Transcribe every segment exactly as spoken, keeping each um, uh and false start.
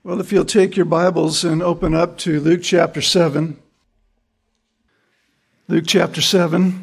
Well, if you'll take your Bibles and open up to Luke chapter seven. Luke chapter seven.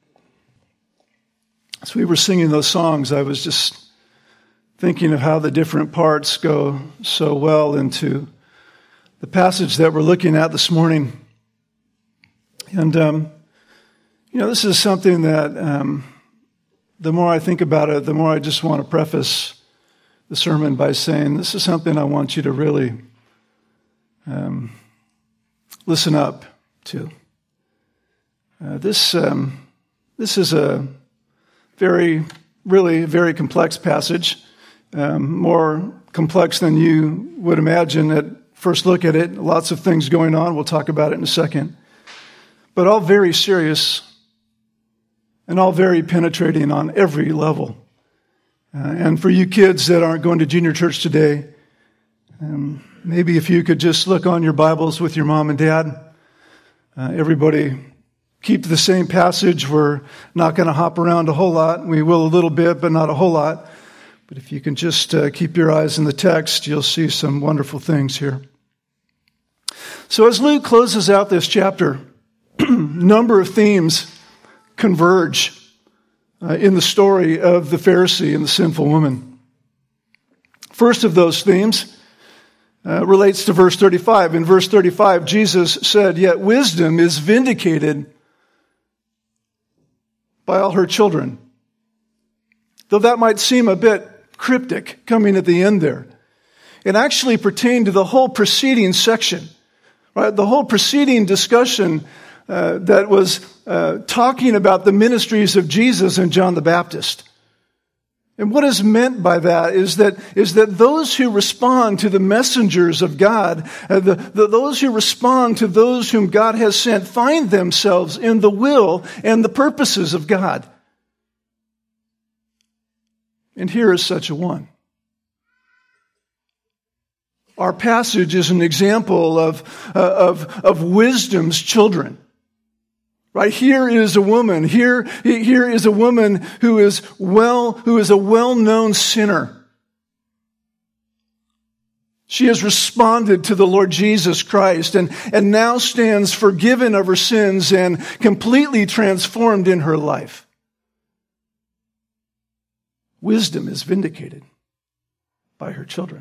As we were singing those songs, I was just thinking of how the different parts go so well into the passage that we're looking at this morning. And, um, you know, this is something that um, the more I think about it, the more I just want to preface the sermon by saying, this is something I want you to really um, listen up to. Uh, this um, this is a very, really very complex passage, um, more complex than you would imagine at first look at it. Lots of things going on. We'll talk about it in a second. But all very serious and all very penetrating on every level. Uh, and for you kids that aren't going to junior church today, um, maybe if you could just look on your Bibles with your mom and dad. Uh, everybody keep the same passage. We're not going to hop around a whole lot. We will a little bit, but not a whole lot. But if you can just uh, keep your eyes in the text, you'll see some wonderful things here. So as Luke closes out this chapter, a number of themes converge Uh, in the story of the Pharisee and the sinful woman. First of those themes uh, relates to verse thirty-five. In verse thirty-five, Jesus said, "Yet wisdom is vindicated by all her children." Though that might seem a bit cryptic coming at the end there, it actually pertained to the whole preceding section, right? The whole preceding discussion Uh, that was uh, talking about the ministries of Jesus and John the Baptist. And what is meant by that is that is that those who respond to the messengers of God, uh, the, the, those who respond to those whom God has sent, find themselves in the will and the purposes of God. And here is such a one. Our passage is an example of uh, of of wisdom's children. Right, here is a woman, here, here is a woman who is well, who is a well-known sinner. She has responded to the Lord Jesus Christ and, and now stands forgiven of her sins and completely transformed in her life. Wisdom is vindicated by her children.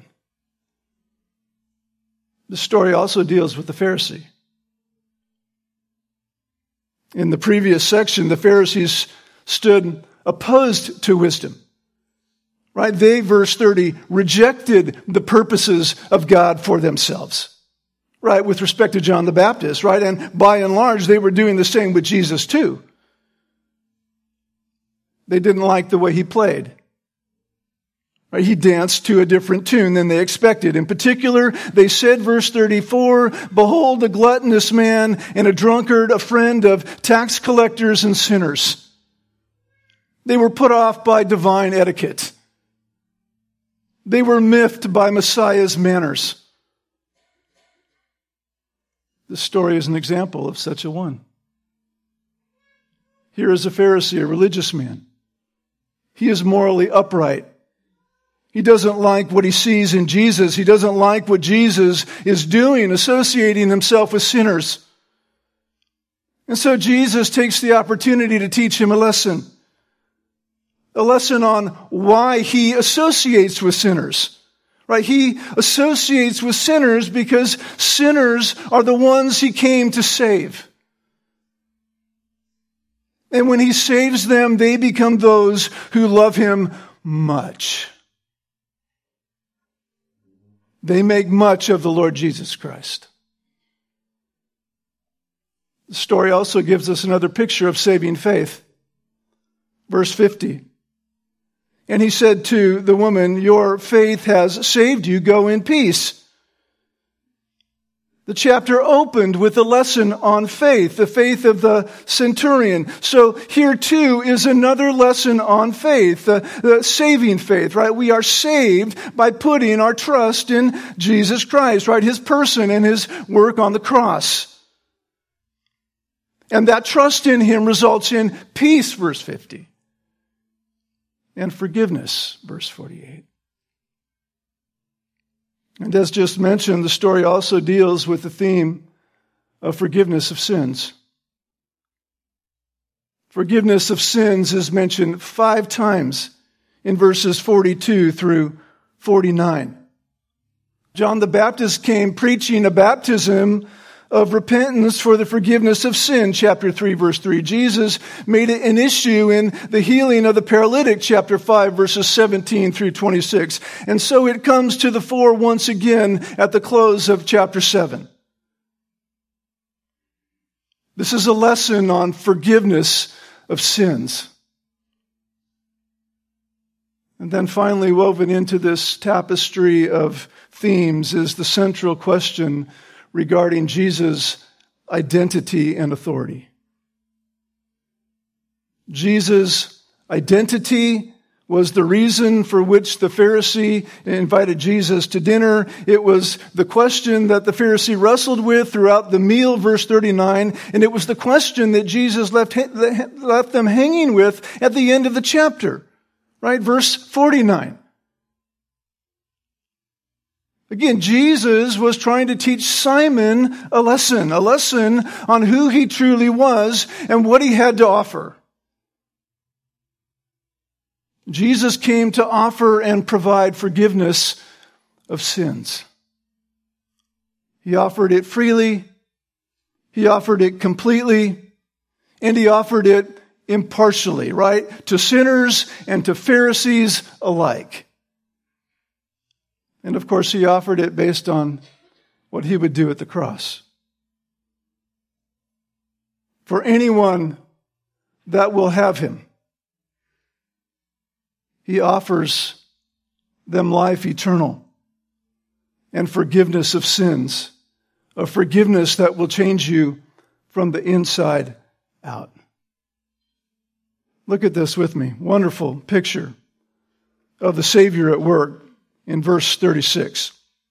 The story also deals with the Pharisee. In the previous section, the Pharisees stood opposed to wisdom. Right? They, verse thirty, rejected the purposes of God for themselves. Right? With respect to John the Baptist. Right? And by and large, they were doing the same with Jesus too. They didn't like the way he played. Right? He danced to a different tune than they expected. In particular, they said, verse thirty-four, "Behold, a gluttonous man and a drunkard, a friend of tax collectors and sinners." They were put off by divine etiquette. They were miffed by Messiah's manners. This story is an example of such a one. Here is a Pharisee, a religious man. He is morally upright. He doesn't like what he sees in Jesus. He doesn't like what Jesus is doing, associating himself with sinners. And so Jesus takes the opportunity to teach him a lesson. A lesson on why he associates with sinners. Right? He associates with sinners because sinners are the ones he came to save. And when he saves them, they become those who love him much. They make much of the Lord Jesus Christ. The story also gives us another picture of saving faith. Verse fifty. "And he said to the woman, 'Your faith has saved you. Go in peace.'" The chapter opened with a lesson on faith, the faith of the centurion. So here too is another lesson on faith, the, the saving faith, right? We are saved by putting our trust in Jesus Christ, right? His person and his work on the cross. And that trust in him results in peace, verse fifty. And forgiveness, verse forty-eight. And as just mentioned, the story also deals with the theme of forgiveness of sins. Forgiveness of sins is mentioned five times in verses forty-two through forty-nine. John the Baptist came preaching a baptism of repentance for the forgiveness of sin, chapter three, verse three. Jesus made it an issue in the healing of the paralytic, chapter five, verses seventeen through twenty-six. And so it comes to the fore once again at the close of chapter seven. This is a lesson on forgiveness of sins. And then finally woven into this tapestry of themes is the central question regarding Jesus' identity and authority. Jesus' identity was the reason for which the Pharisee invited Jesus to dinner. It was the question that the Pharisee wrestled with throughout the meal, verse thirty-nine, and it was the question that Jesus left, left them hanging with at the end of the chapter, right? Verse forty-nine. Again, Jesus was trying to teach Simon a lesson, a lesson on who he truly was and what he had to offer. Jesus came to offer and provide forgiveness of sins. He offered it freely, he offered it completely, and he offered it impartially, right? To sinners and to Pharisees alike. And of course, he offered it based on what he would do at the cross. For anyone that will have him, he offers them life eternal and forgiveness of sins, a forgiveness that will change you from the inside out. Look at this with me. Wonderful picture of the Savior at work. In verse thirty-six.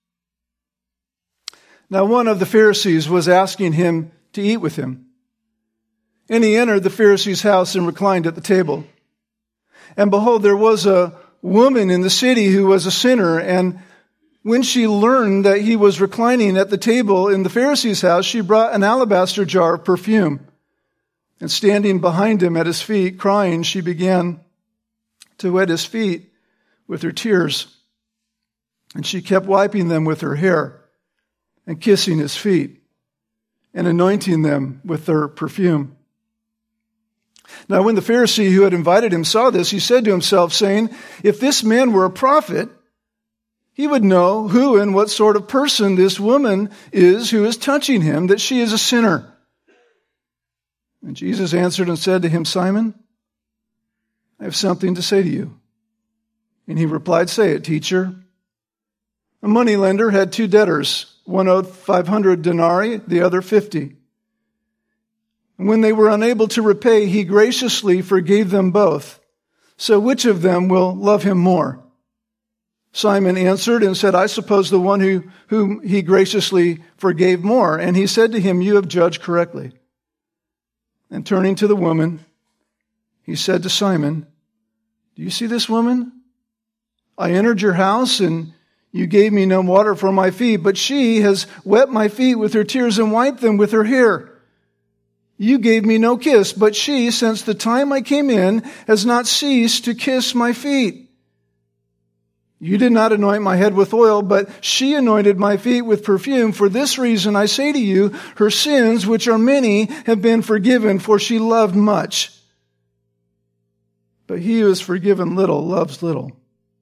Now one of the Pharisees was asking him to eat with him. And he entered the Pharisee's house and reclined at the table. And behold, there was a woman in the city who was a sinner. And when she learned that he was reclining at the table in the Pharisee's house, she brought an alabaster jar of perfume. And standing behind him at his feet, crying, she began to wet his feet with her tears. And she kept wiping them with her hair and kissing his feet and anointing them with her perfume. Now when the Pharisee who had invited him saw this, he said to himself, saying, if this man were a prophet, he would know who and what sort of person this woman is who is touching him, that she is a sinner. And Jesus answered and said to him, Simon, I have something to say to you. And he replied, say it, teacher. A moneylender had two debtors. One owed five hundred denarii, the other fifty. And when they were unable to repay, he graciously forgave them both. So which of them will love him more? Simon answered and said, I suppose the one who, whom he graciously forgave more. And he said to him, you have judged correctly. And turning to the woman, he said to Simon, do you see this woman? I entered your house and you gave me no water for my feet, but she has wet my feet with her tears and wiped them with her hair. You gave me no kiss, but she, since the time I came in, has not ceased to kiss my feet. You did not anoint my head with oil, but she anointed my feet with perfume. For this reason I say to you, her sins, which are many, have been forgiven, for she loved much. But he who is forgiven little loves little.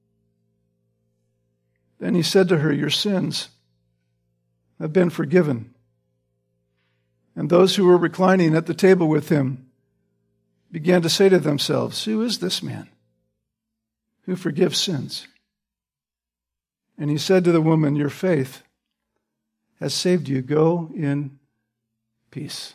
Then he said to her, your sins have been forgiven. And those who were reclining at the table with him began to say to themselves, who is this man who forgives sins? And he said to the woman, your faith has saved you. Go in peace.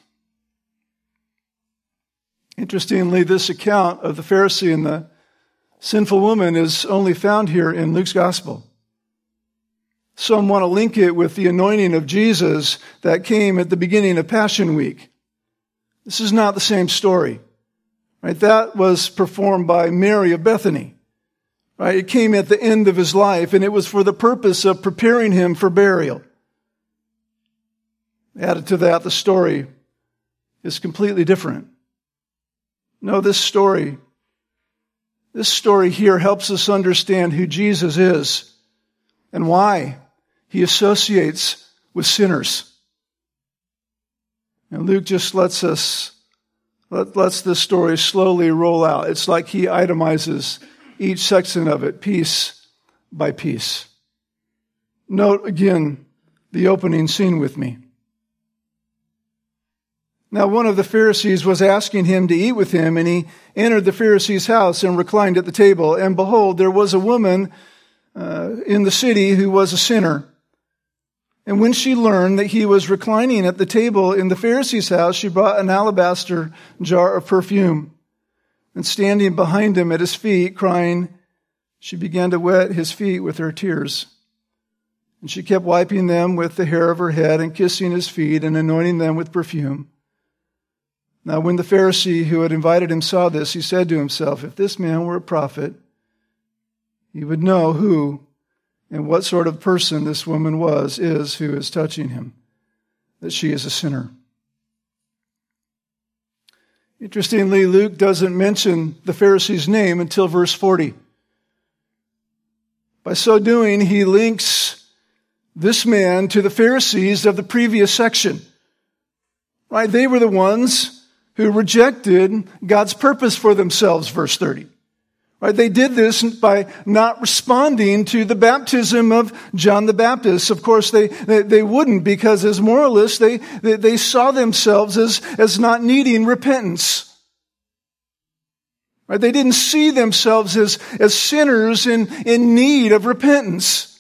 Interestingly, this account of the Pharisee and the sinful woman is only found here in Luke's gospel. Some want to link it with the anointing of Jesus that came at the beginning of Passion Week. This is not the same story, right? That was performed by Mary of Bethany, Right? It came at the end of his life, and it was for the purpose of preparing him for burial. Added to that, the story is completely different. No, this story, this story here helps us understand who Jesus is and why he associates with sinners. And Luke just lets us, let, lets this story slowly roll out. It's like he itemizes each section of it, piece by piece. Note again the opening scene with me. Now one of the Pharisees was asking him to eat with him, and he entered the Pharisee's house and reclined at the table. And behold, there was a woman uh, in the city who was a sinner. And when she learned that he was reclining at the table in the Pharisee's house, she brought an alabaster jar of perfume. And standing behind him at his feet, crying, she began to wet his feet with her tears. And she kept wiping them with the hair of her head and kissing his feet and anointing them with perfume. Now when the Pharisee who had invited him saw this, he said to himself, if this man were a prophet, he would know who and what sort of person this woman was, is who is touching him, that she is a sinner. Interestingly, Luke doesn't mention the Pharisee's name until verse forty. By so doing, he links this man to the Pharisees of the previous section. Right? They were the ones who rejected God's purpose for themselves, verse thirty. Right? They did this by not responding to the baptism of John the Baptist. Of course, they, they, they wouldn't, because as moralists, they, they, they saw themselves as, as not needing repentance. Right? They didn't see themselves as, as sinners in, in need of repentance.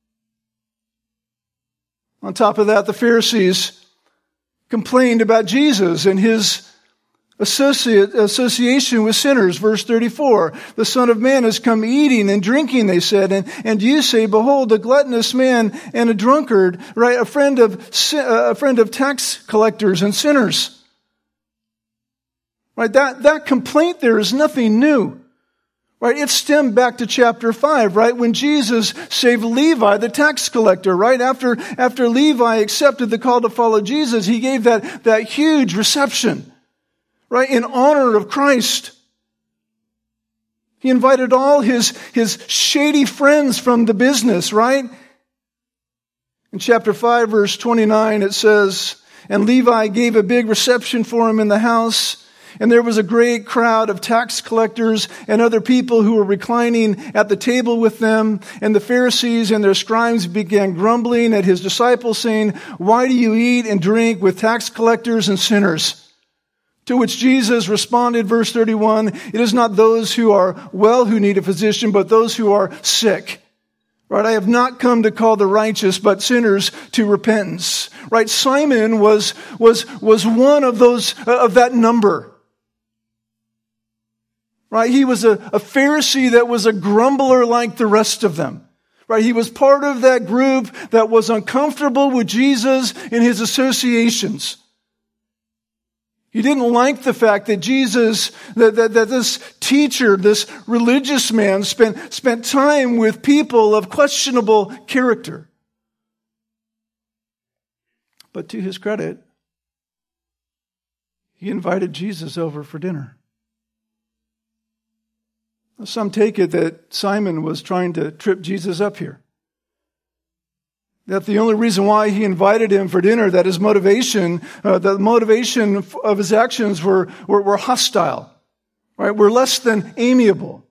On top of that, the Pharisees complained about Jesus and his Associate, association with sinners. Verse thirty-four, the Son of Man has come eating and drinking, they said, and, and you say, behold, a gluttonous man and a drunkard, right? A friend of, a friend of tax collectors and sinners. Right? That, that complaint there is nothing new. Right? It stemmed back to chapter five, right? When Jesus saved Levi, the tax collector, right? After, after Levi accepted the call to follow Jesus, he gave that, that huge reception. Right, in honor of Christ. He invited all his, his shady friends from the business, right? In chapter five, verse twenty-nine, it says, and Levi gave a big reception for him in the house, and there was a great crowd of tax collectors and other people who were reclining at the table with them. And the Pharisees and their scribes began grumbling at his disciples, saying, why do you eat and drink with tax collectors and sinners? To which Jesus responded, verse thirty-one, it is not those who are well who need a physician, but those who are sick. Right? I have not come to call the righteous, but sinners to repentance. Right? Simon was, was, was one of those, uh, of that number. Right? He was a, a Pharisee that was a grumbler like the rest of them. Right? He was part of that group that was uncomfortable with Jesus and his associations. He didn't like the fact that Jesus, that, that, that this teacher, this religious man spent, spent time with people of questionable character. But to his credit, he invited Jesus over for dinner. Some take it that Simon was trying to trip Jesus up here. That the only reason why he invited him for dinner, that his motivation, uh, the motivation of his actions were, were, were hostile, right? Were less than amiable.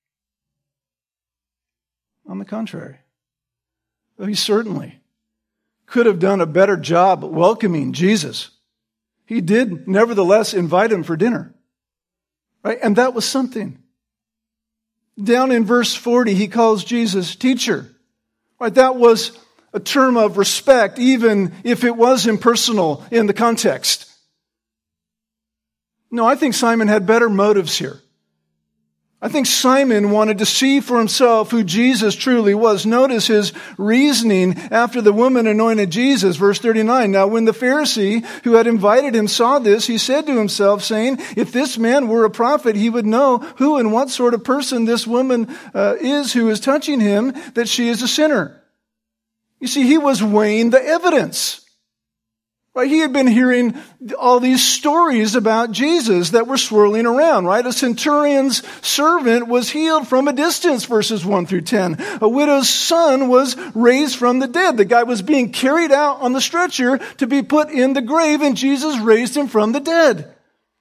On the contrary, he certainly could have done a better job welcoming Jesus. He did nevertheless invite him for dinner, right? And that was something. Down in verse forty, he calls Jesus teacher, right? That was a term of respect, even if it was impersonal in the context. No, I think Simon had better motives here. I think Simon wanted to see for himself who Jesus truly was. Notice his reasoning after the woman anointed Jesus. Verse thirty-nine, now when the Pharisee who had invited him saw this, he said to himself, saying, if this man were a prophet, he would know who and what sort of person this woman uh, is who is touching him, that she is a sinner. You see, he was weighing the evidence. Right? He had been hearing all these stories about Jesus that were swirling around, right? A centurion's servant was healed from a distance, verses one through ten. A widow's son was raised from the dead. The guy was being carried out on the stretcher to be put in the grave, and Jesus raised him from the dead.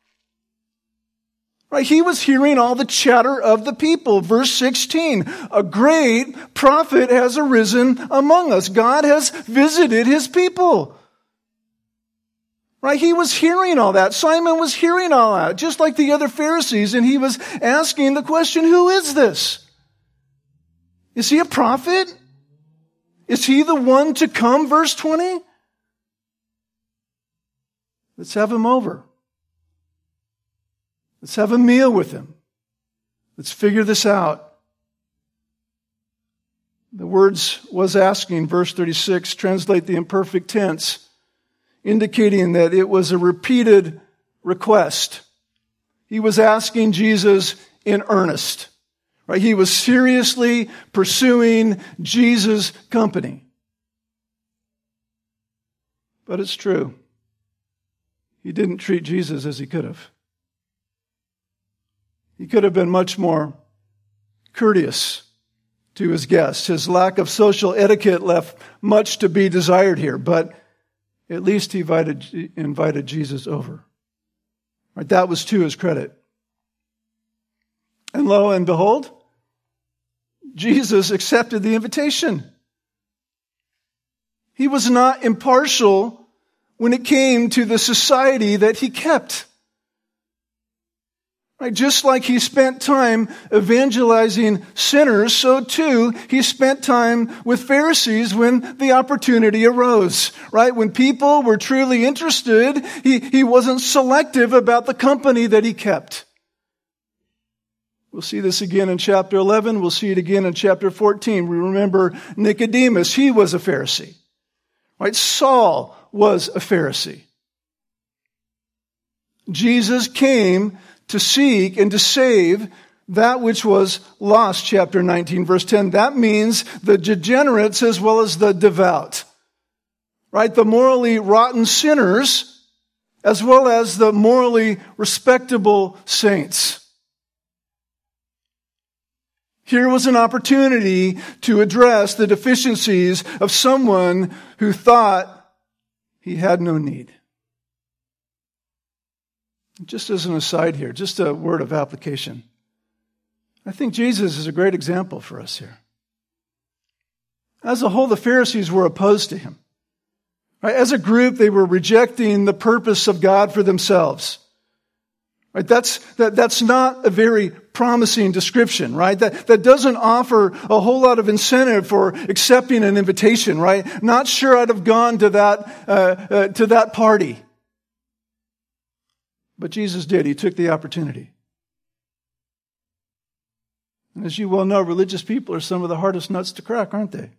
Right? He was hearing all the chatter of the people. Verse sixteen, a great prophet has arisen among us. God has visited his people. Right? He was hearing all that. Simon was hearing all that, just like the other Pharisees, and he was asking the question, who is this? Is he a prophet? Is he the one to come? Verse twenty. Let's have him over. Let's have a meal with him. Let's figure this out. The words was asking, verse thirty-six, translate the imperfect tense, indicating that it was a repeated request. He was asking Jesus in earnest. Right? He was seriously pursuing Jesus' company. But it's true. He didn't treat Jesus as he could have. He could have been much more courteous to his guests. His lack of social etiquette left much to be desired here, but at least he invited, invited Jesus over. Right? That was to his credit. And lo and behold, Jesus accepted the invitation. He was not impartial when it came to the society that he kept. Right? Just like he spent time evangelizing sinners, so too he spent time with Pharisees when the opportunity arose. Right? When people were truly interested, he, he wasn't selective about the company that he kept. We'll see this again in chapter eleven. We'll see it again in chapter fourteen. We remember Nicodemus. He was a Pharisee. Right? Saul was a Pharisee. Jesus came to seek and to save that which was lost, chapter nineteen, verse ten. That means the degenerates as well as the devout. Right? The morally rotten sinners as well as the morally respectable saints. Here was an opportunity to address the deficiencies of someone who thought he had no need. Just as an aside here, just a word of application. I think Jesus is a great example for us here. As a whole, the Pharisees were opposed to him. Right? As a group, they were rejecting the purpose of God for themselves. Right? That's, that, that's not a very promising description, right? That, that doesn't offer a whole lot of incentive for accepting an invitation, right? Not sure I'd have gone to that, uh, uh, to that party. But Jesus did. He took the opportunity. And as you well know, religious people are some of the hardest nuts to crack, aren't they?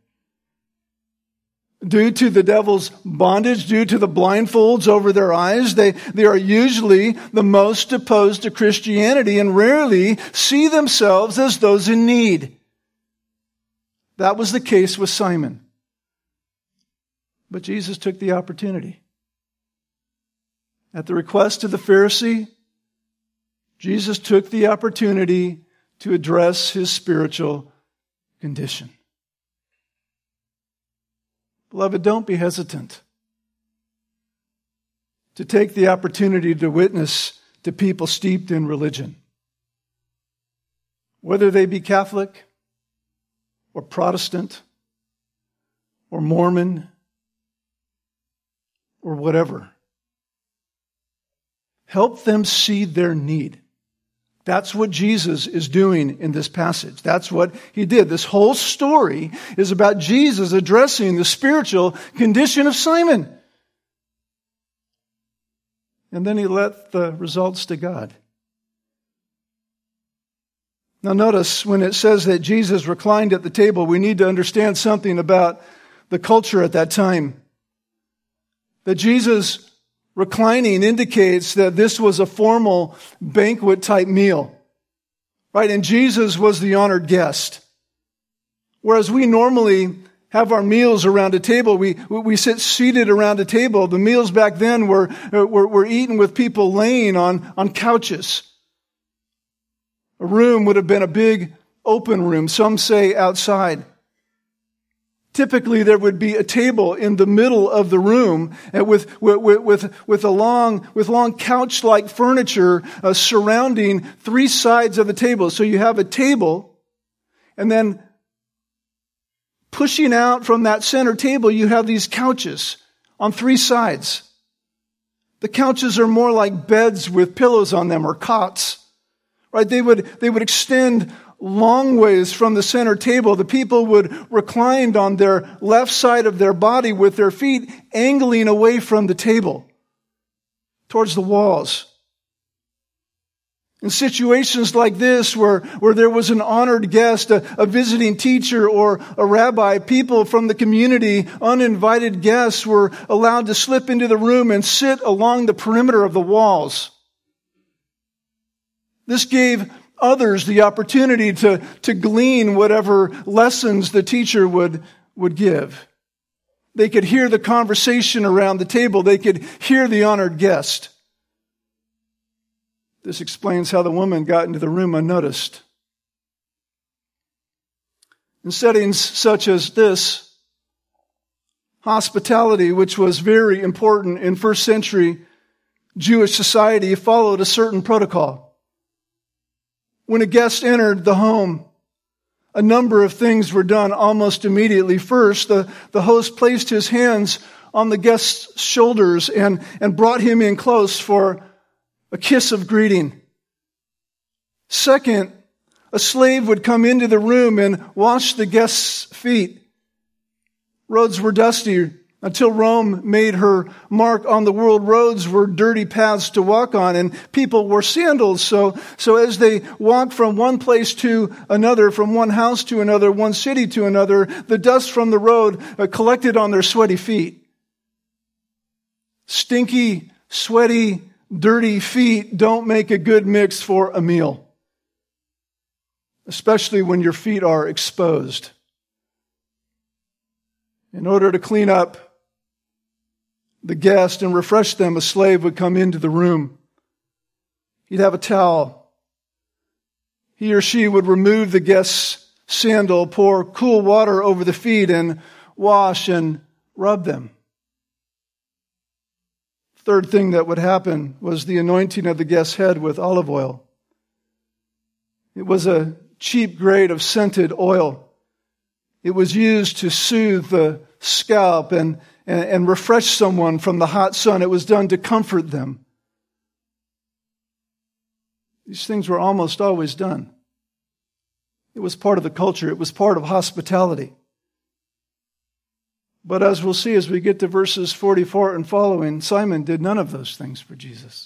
Due to the devil's bondage, due to the blindfolds over their eyes, they, they are usually the most opposed to Christianity and rarely see themselves as those in need. That was the case with Simon. But Jesus took the opportunity. At the request of the Pharisee, Jesus took the opportunity to address his spiritual condition. Beloved, don't be hesitant to take the opportunity to witness to people steeped in religion. Whether they be Catholic or Protestant or Mormon or whatever. Help them see their need. That's what Jesus is doing in this passage. That's what he did. This whole story is about Jesus addressing the spiritual condition of Simon. And then he left the results to God. Now notice when it says that Jesus reclined at the table, we need to understand something about the culture at that time. That Jesus reclining indicates that this was a formal banquet type meal. Right? And Jesus was the honored guest. Whereas we normally have our meals around a table, we we sit seated around a table. The meals back then were, were, were eaten with people laying on, on couches. A room would have been a big open room, some say outside. Typically, there would be a table in the middle of the room with with with, with a long with long couch-like furniture uh, surrounding three sides of the table. So you have a table, and then pushing out from that center table, you have these couches on three sides. The couches are more like beds with pillows on them, or cots. Right? They would they would extend long ways from the center table. The people would recline on their left side of their body with their feet angling away from the table towards the walls. In situations like this, where, where there was an honored guest, a, a visiting teacher or a rabbi, people from the community, uninvited guests, were allowed to slip into the room and sit along the perimeter of the walls. This gave others the opportunity to, to glean whatever lessons the teacher would, would give. They could hear the conversation around the table. They could hear the honored guest. This explains how the woman got into the room unnoticed. In settings such as this, hospitality, which was very important in first century Jewish society, followed a certain protocol. When a guest entered the home, a number of things were done almost immediately. First, the, the host placed his hands on the guest's shoulders and, and brought him in close for a kiss of greeting. Second, a slave would come into the room and wash the guest's feet. Roads were dusty. Until Rome made her mark on the world, roads were dirty paths to walk on, and people wore sandals. So, so as they walked from one place to another, from one house to another, one city to another, the dust from the road uh, collected on their sweaty feet. Stinky, sweaty, dirty feet don't make a good mix for a meal, especially when your feet are exposed. In order to clean up the guest and refresh them, a slave would come into the room. He'd have a towel. He or she would remove the guest's sandal, pour cool water over the feet, and wash and rub them. Third thing that would happen was the anointing of the guest's head with olive oil. It was a cheap grade of scented oil. It was used to soothe the scalp and And, and refresh someone from the hot sun. It was done to comfort them. These things were almost always done. It was part of the culture. It was part of hospitality. But as we'll see as we get to verses forty-four and following, Simon did none of those things for Jesus.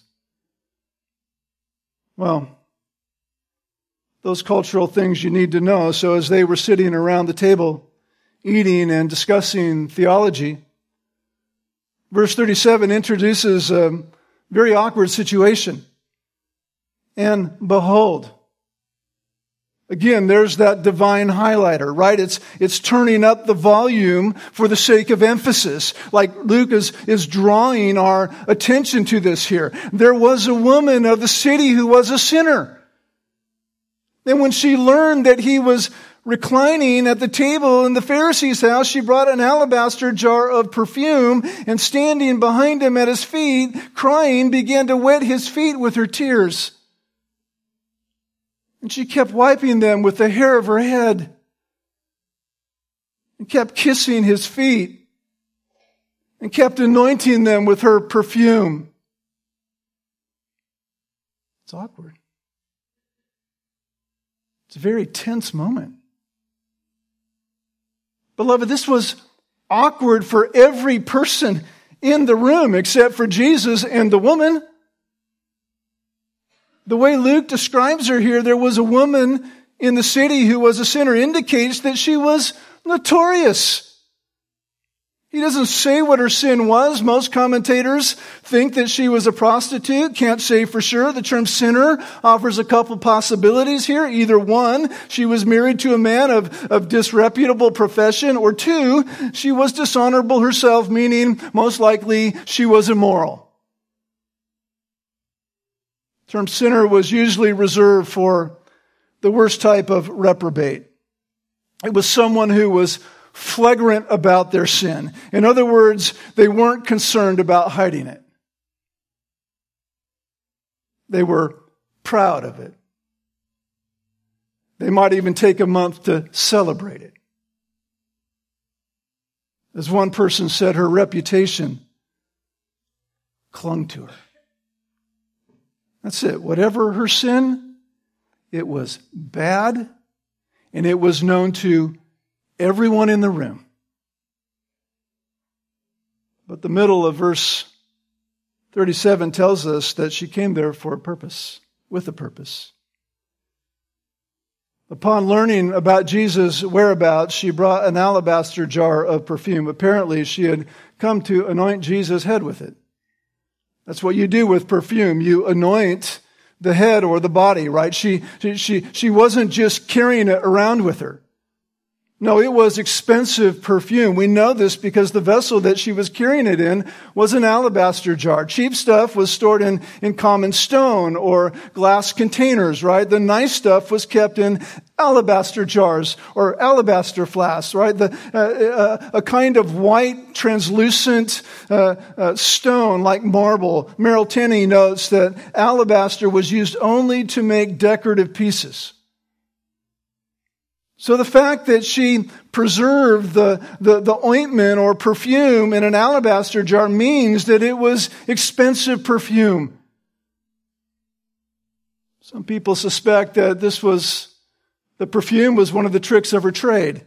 Well, those cultural things you need to know. So as they were sitting around the table, eating and discussing theology, verse thirty-seven introduces a very awkward situation. And behold, again, there's that divine highlighter, right? It's, it's turning up the volume for the sake of emphasis. Like Luke is, is drawing our attention to this here. There was a woman of the city who was a sinner. And when she learned that he was reclining at the table in the Pharisee's house, she brought an alabaster jar of perfume and standing behind him at his feet, crying, began to wet his feet with her tears. And she kept wiping them with the hair of her head and kept kissing his feet and kept anointing them with her perfume. It's awkward. It's a very tense moment. Beloved, this was awkward for every person in the room except for Jesus and the woman. The way Luke describes her here, there was a woman in the city who was a sinner indicates that she was notorious. He doesn't say what her sin was. Most commentators think that she was a prostitute. Can't say for sure. The term sinner offers a couple possibilities here. Either one, she was married to a man of, of disreputable profession, or two, she was dishonorable herself, meaning most likely she was immoral. The term sinner was usually reserved for the worst type of reprobate. It was someone who was flagrant about their sin. In other words, they weren't concerned about hiding it. They were proud of it. They might even take a month to celebrate it. As one person said, her reputation clung to her. That's it. Whatever her sin, it was bad, and it was known to everyone in the room. But the middle of verse thirty-seven tells us that she came there for a purpose, with a purpose. Upon learning about Jesus' whereabouts, she brought an alabaster jar of perfume. Apparently, she had come to anoint Jesus' head with it. That's what you do with perfume. You anoint the head or the body, right? She, she, she, she wasn't just carrying it around with her. No, it was expensive perfume. We know this because the vessel that she was carrying it in was an alabaster jar. Cheap stuff was stored in, in common stone or glass containers, right? The nice stuff was kept in alabaster jars or alabaster flasks, right? The, uh, uh, a kind of white, translucent uh, uh, stone like marble. Merrill Tenney notes that alabaster was used only to make decorative pieces. So the fact that she preserved the, the, the ointment or perfume in an alabaster jar means that it was expensive perfume. Some people suspect that this was, the perfume was one of the tricks of her trade.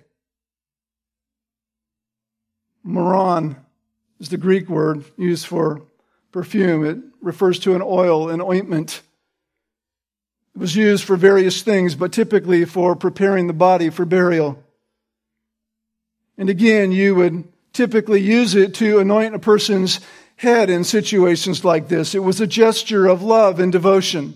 Moron is the Greek word used for perfume. It refers to an oil, an ointment. It was used for various things, but typically for preparing the body for burial. And again, you would typically use it to anoint a person's head in situations like this. It was a gesture of love and devotion.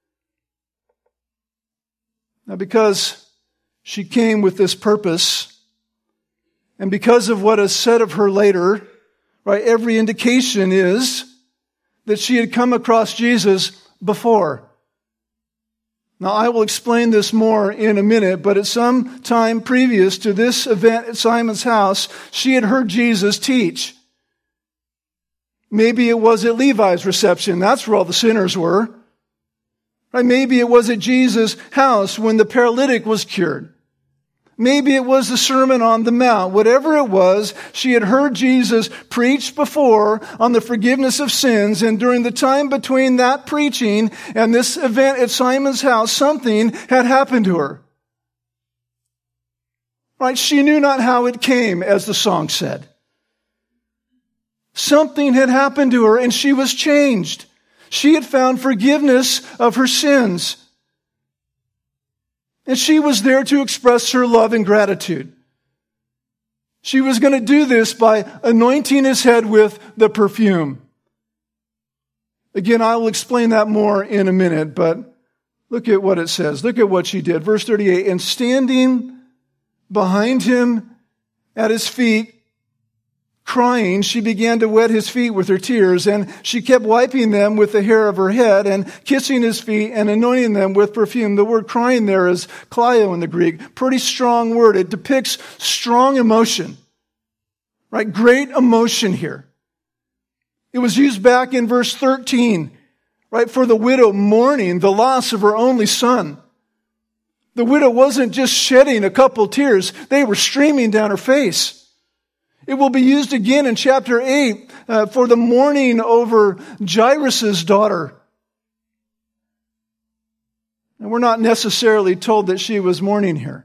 Now, because she came with this purpose, and because of what is said of her later, right, every indication is that she had come across Jesus before. Now, I will explain this more in a minute, but at some time previous to this event at Simon's house, she had heard Jesus teach. Maybe it was at Levi's reception. That's where all the sinners were. Right? Maybe it was at Jesus' house when the paralytic was cured. Maybe it was the Sermon on the Mount. Whatever it was, she had heard Jesus preach before on the forgiveness of sins, and during the time between that preaching and this event at Simon's house, something had happened to her. Right? She knew not how it came, as the song said. Something had happened to her, and she was changed. She had found forgiveness of her sins. And she was there to express her love and gratitude. She was going to do this by anointing his head with the perfume. Again, I will explain that more in a minute, but look at what it says. Look at what she did. Verse thirty-eight, and standing behind him at his feet, crying, she began to wet his feet with her tears, and she kept wiping them with the hair of her head and kissing his feet and anointing them with perfume. The word crying there is kleio in the Greek. Pretty strong word. It depicts strong emotion. Right? Great emotion here. It was used back in verse thirteen, right? For the widow mourning the loss of her only son. The widow wasn't just shedding a couple tears. They were streaming down her face. It will be used again in chapter eight uh, for the mourning over Jairus' daughter. And we're not necessarily told that she was mourning here.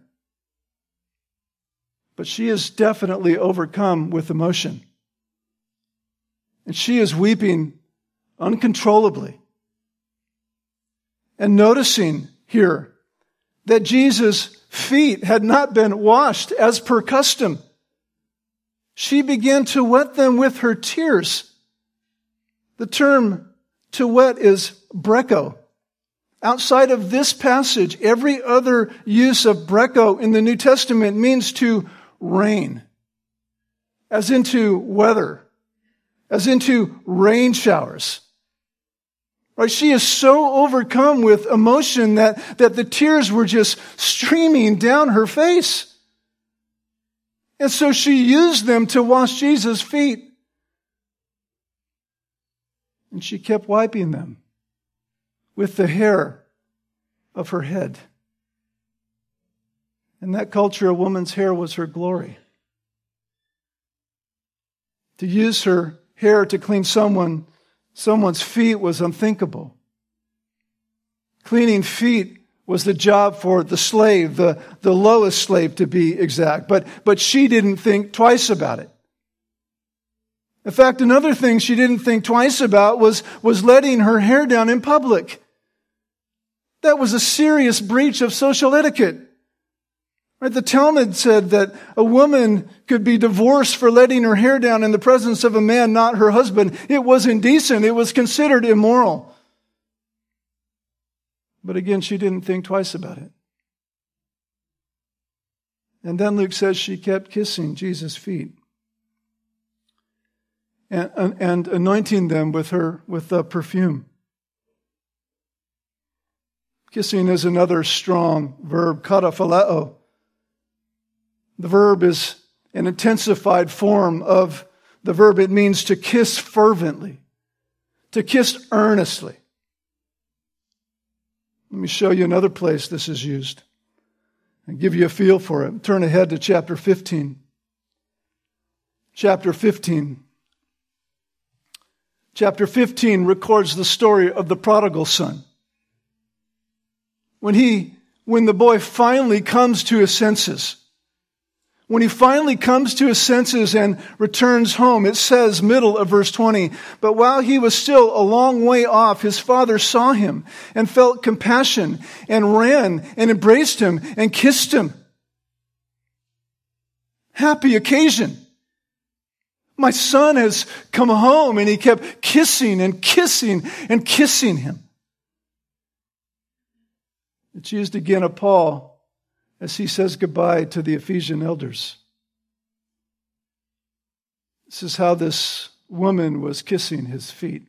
But she is definitely overcome with emotion. And she is weeping uncontrollably. And noticing here that Jesus' feet had not been washed as per custom, she began to wet them with her tears. The term to wet is breko. Outside of this passage, every other use of breko in the New Testament means to rain, as into weather, as into rain showers. Right? She is so overcome with emotion that, that the tears were just streaming down her face. And so she used them to wash Jesus' feet. And she kept wiping them with the hair of her head. In that culture, a woman's hair was her glory. To use her hair to clean someone, someone's feet was unthinkable. Cleaning feet was the job for the slave, the, the lowest slave to be exact. But, but she didn't think twice about it. In fact, another thing she didn't think twice about was, was letting her hair down in public. That was a serious breach of social etiquette. Right? The Talmud said that a woman could be divorced for letting her hair down in the presence of a man, not her husband. It was indecent. It was considered immoral. But again, she didn't think twice about it. And then Luke says she kept kissing Jesus' feet and, and anointing them with her with the perfume. Kissing is another strong verb, kataphaleo. The verb is an intensified form of the verb. It means to kiss fervently, to kiss earnestly. Let me show you another place this is used and give you a feel for it. Turn ahead to chapter fifteen. Chapter fifteen. Chapter fifteen records the story of the prodigal son. When he, when the boy finally comes to his senses, when he finally comes to his senses and returns home, it says, middle of verse twenty, but while he was still a long way off, his father saw him and felt compassion and ran and embraced him and kissed him. Happy occasion. My son has come home, and he kept kissing and kissing and kissing him. It's used again of Paul as he says goodbye to the Ephesian elders. This is how this woman was kissing his feet,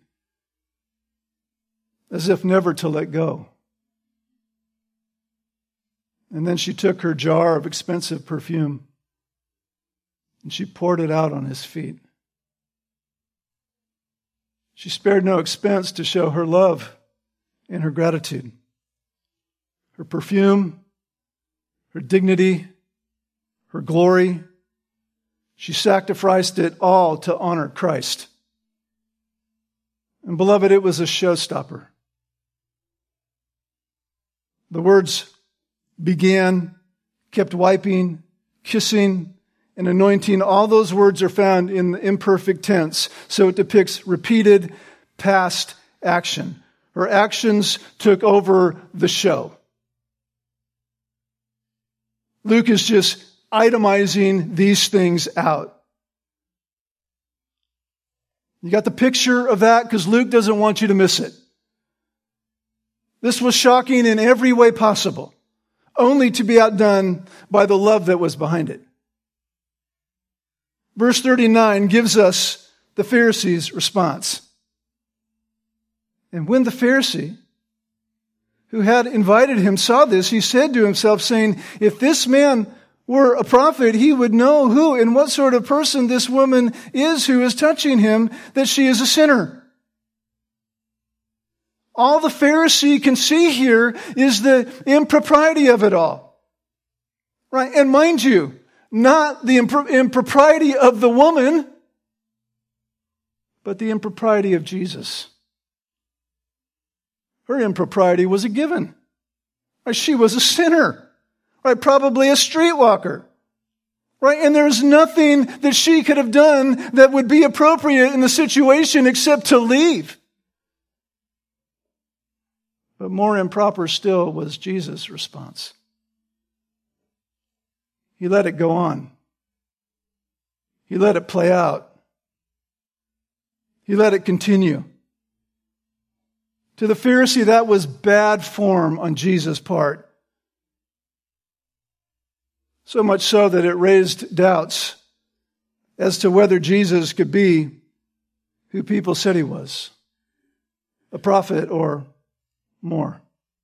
as if never to let go. And then she took her jar of expensive perfume and she poured it out on his feet. She spared no expense to show her love and her gratitude. Her perfume, her dignity, her glory. She sacrificed it all to honor Christ. And beloved, it was a showstopper. The words began, kept wiping, kissing, and anointing. All those words are found in the imperfect tense, so it depicts repeated past action. Her actions took over the show. Luke is just itemizing these things out. You got the picture of that? Because Luke doesn't want you to miss it. This was shocking in every way possible, only to be outdone by the love that was behind it. Verse thirty-nine gives us the Pharisees' response. And when the Pharisee who had invited him saw this, he said to himself, saying, if this man were a prophet, he would know who and what sort of person this woman is who is touching him, that she is a sinner. All the Pharisee can see here is the impropriety of it all. Right? And mind you, not the impro- impropriety of the woman, but the impropriety of Jesus. Her impropriety was a given. Right? She was a sinner. Right? Probably a streetwalker. Right? And there's nothing that she could have done that would be appropriate in the situation except to leave. But more improper still was Jesus' response. He let it go on. He let it play out. He let it continue. To the Pharisee, that was bad form on Jesus' part. So much so that it raised doubts as to whether Jesus could be who people said he was, a prophet or more.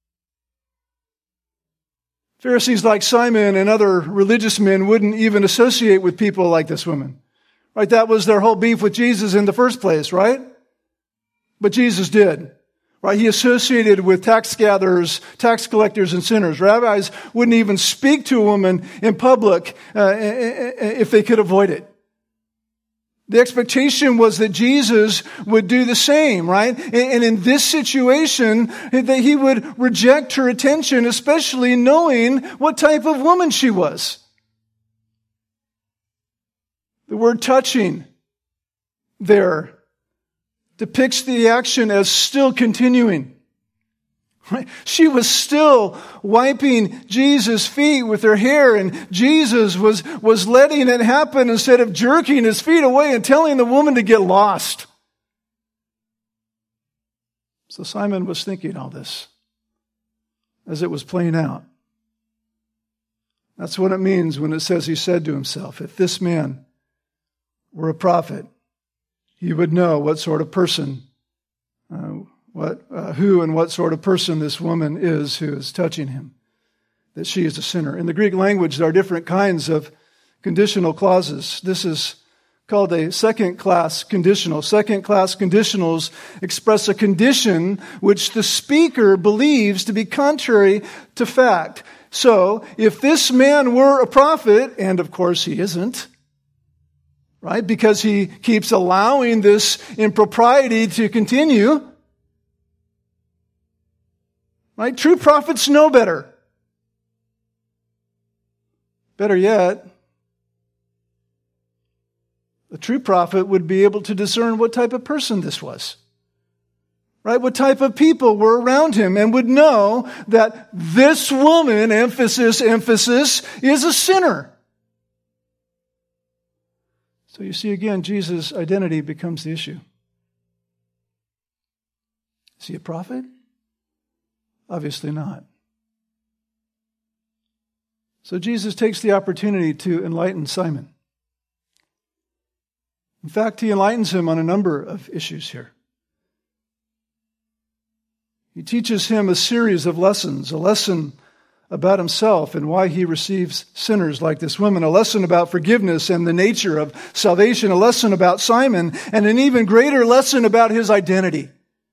Pharisees like Simon and other religious men wouldn't even associate with people like this woman. Right? That was their whole beef with Jesus in the first place, right? But Jesus did. Right? He associated with tax gatherers, tax collectors, and sinners. Rabbis wouldn't even speak to a woman in public uh, if they could avoid it. The expectation was that Jesus would do the same, right? And in this situation, that he would reject her attention, especially knowing what type of woman she was. The word touching there depicts the action as still continuing. Right? She was still wiping Jesus' feet with her hair, and Jesus was, was letting it happen instead of jerking his feet away and telling the woman to get lost. So Simon was thinking all this as it was playing out. That's what it means when it says he said to himself, if this man were a prophet, he would know what sort of person uh, What, uh, who and what sort of person this woman is who is touching him, that she is a sinner. In the Greek language, there are different kinds of conditional clauses. This is called a second-class conditional. Second-class conditionals express a condition which the speaker believes to be contrary to fact. So, if this man were a prophet, and of course he isn't, right, because he keeps allowing this impropriety to continue, right? True prophets know better. Better yet, a true prophet would be able to discern what type of person this was. Right? What type of people were around him, and would know that this woman, emphasis, emphasis, is a sinner. So you see again, Jesus' identity becomes the issue. Is he a prophet? Obviously not. So Jesus takes the opportunity to enlighten Simon. In fact, he enlightens him on a number of issues here. He teaches him a series of lessons, a lesson about himself and why he receives sinners like this woman, a lesson about forgiveness and the nature of salvation, a lesson about Simon, and an even greater lesson about his identity.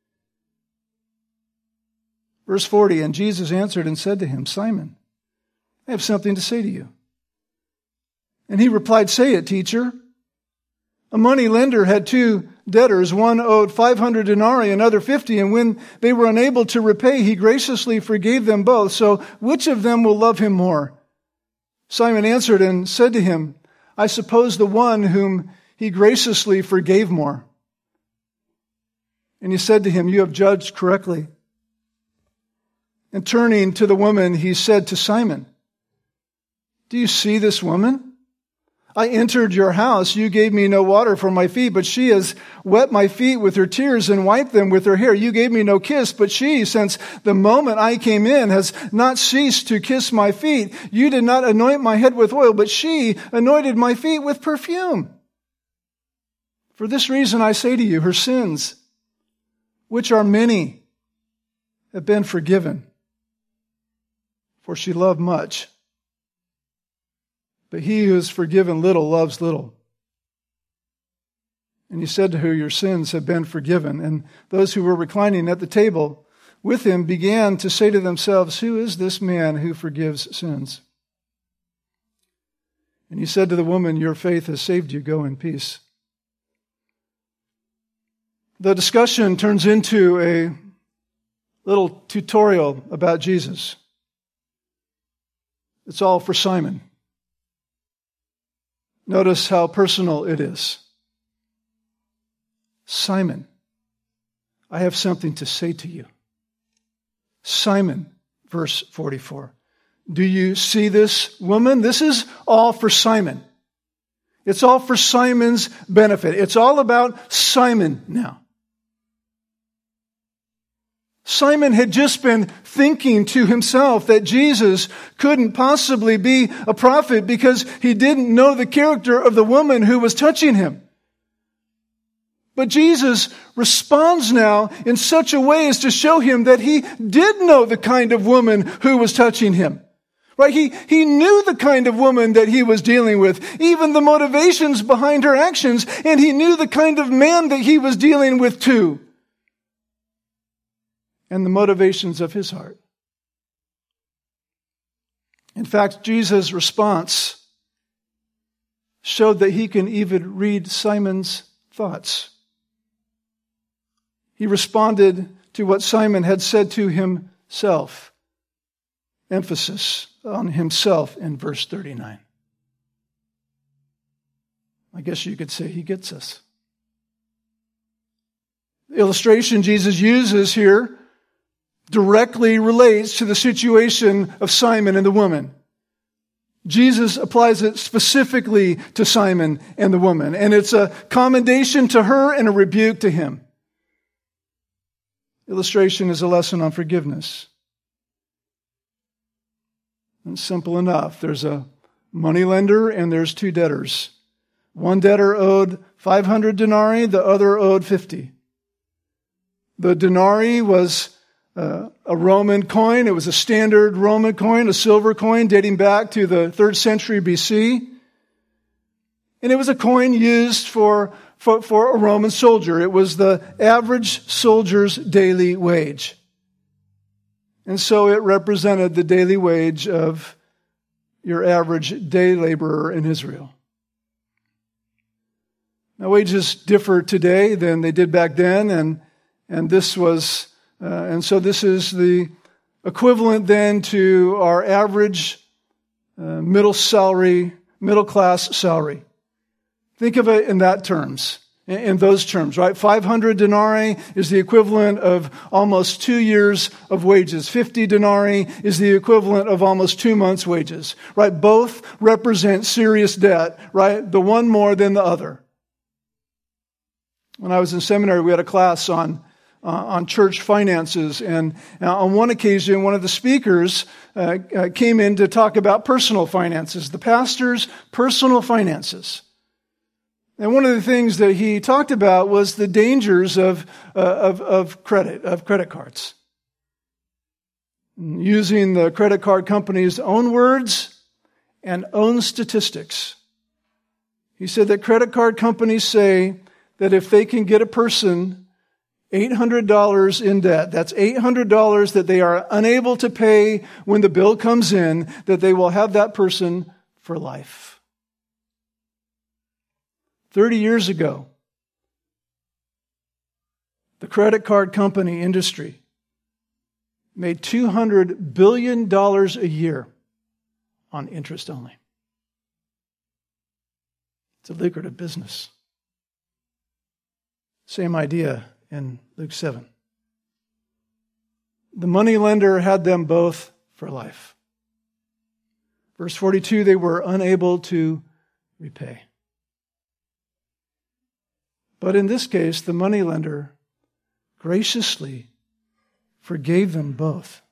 Verse forty, and Jesus answered and said to him, Simon, I have something to say to you. And he replied, say it, teacher. A money lender had two debtors. One owed five hundred denarii, another fifty, and when they were unable to repay, he graciously forgave them both. So which of them will love him more? Simon answered and said to him, I suppose the one whom he graciously forgave more. And he said to him, you have judged correctly. And turning to the woman, he said to Simon, do you see this woman? I entered your house. You gave me no water for my feet, but she has wet my feet with her tears and wiped them with her hair. You gave me no kiss, but she, since the moment I came in, has not ceased to kiss my feet. You did not anoint my head with oil, but she anointed my feet with perfume. For this reason I say to you, her sins, which are many, have been forgiven. For she loved much. But he who is forgiven little loves little. And he said to her, your sins have been forgiven. And those who were reclining at the table with him began to say to themselves, who is this man who forgives sins? And he said to the woman, your faith has saved you. Go in peace. The discussion turns into a little tutorial about Jesus. It's all for Simon. Notice how personal it is. Simon, I have something to say to you. Simon, verse forty-four, Do you see this woman? This is all for Simon. It's all for Simon's benefit. It's all about Simon now. Simon had just been thinking to himself that Jesus couldn't possibly be a prophet because he didn't know the character of the woman who was touching him. But Jesus responds now in such a way as to show him that he did know the kind of woman who was touching him. Right? He, he knew the kind of woman that he was dealing with, even the motivations behind her actions, and he knew the kind of man that he was dealing with too, and the motivations of his heart. In fact, Jesus' response showed that he can even read Simon's thoughts. He responded to what Simon had said to himself. Emphasis on himself in verse thirty-nine. I guess you could say he gets us. The illustration Jesus uses here directly relates to the situation of Simon and the woman. Jesus applies it specifically to Simon and the woman, and it's a commendation to her and a rebuke to him. Illustration is a lesson on forgiveness. It's simple enough. There's a moneylender and there's two debtors. One debtor owed five hundred denarii, the other owed fifty. The denarii was uh, a Roman coin. It was a standard Roman coin, a silver coin dating back to the third century B C. And it was a coin used for, for, for a Roman soldier. It was the average soldier's daily wage. And so it represented the daily wage of your average day laborer in Israel. Now, wages differ today than they did back then, and and this was, uh, and so this is the equivalent then to our average uh, middle salary, middle class salary. Think of it in that terms. In those terms, right? five hundred denarii is the equivalent of almost two years of wages. fifty denarii is the equivalent of almost two months' wages, right? Both represent serious debt, right? The one more than the other. When I was in seminary, we had a class on uh, on church finances, and uh, on one occasion, one of the speakers uh, uh, came in to talk about personal finances, the pastor's personal finances. And one of the things that he talked about was the dangers of, uh, of, of credit, of credit cards. Using the credit card company's own words and own statistics. He said that credit card companies say that if they can get a person eight hundred dollars in debt, that's eight hundred dollars that they are unable to pay when the bill comes in, that they will have that person for life. Thirty years ago, the credit card company industry made two hundred billion dollars a year on interest only. It's a lucrative business. Same idea in Luke seven. The money lender had them both for life. Verse forty-two, they were unable to repay. But in this case, the moneylender graciously forgave them both.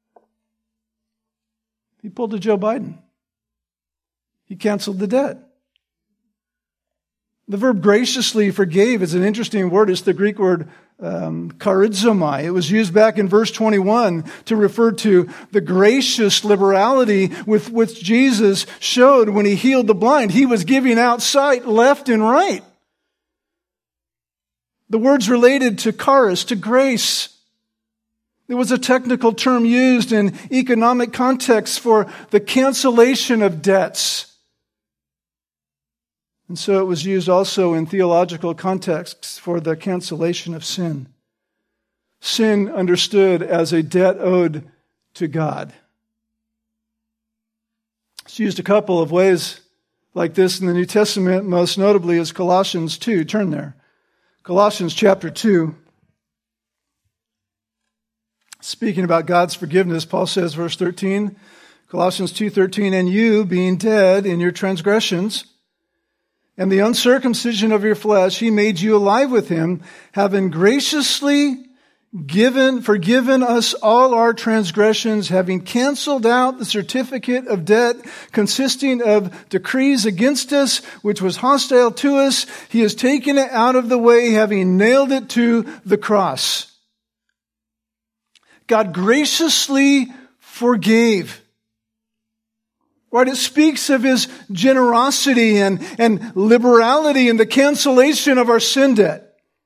He pulled a Joe Biden. He canceled the debt. The verb graciously forgave is an interesting word. It's the Greek word um, charizomai. It was used back in verse twenty-one to refer to the gracious liberality with which Jesus showed when he healed the blind. He was giving out sight left and right. The word's related to charis, to grace. It was a technical term used in economic contexts for the cancellation of debts. And so it was used also in theological contexts for the cancellation of sin. Sin understood as a debt owed to God. It's used a couple of ways like this in the New Testament, most notably is Colossians two. Turn there. Colossians chapter two. Speaking about God's forgiveness, Paul says, verse thirteen, Colossians two thirteen, and you, being dead in your transgressions and the uncircumcision of your flesh, he made you alive with him, having graciously given, forgiven us all our transgressions, having canceled out the certificate of debt consisting of decrees against us, which was hostile to us. He has taken it out of the way, having nailed it to the cross. God graciously forgave. Right? It speaks of his generosity and, and liberality in the cancellation of our sin debt.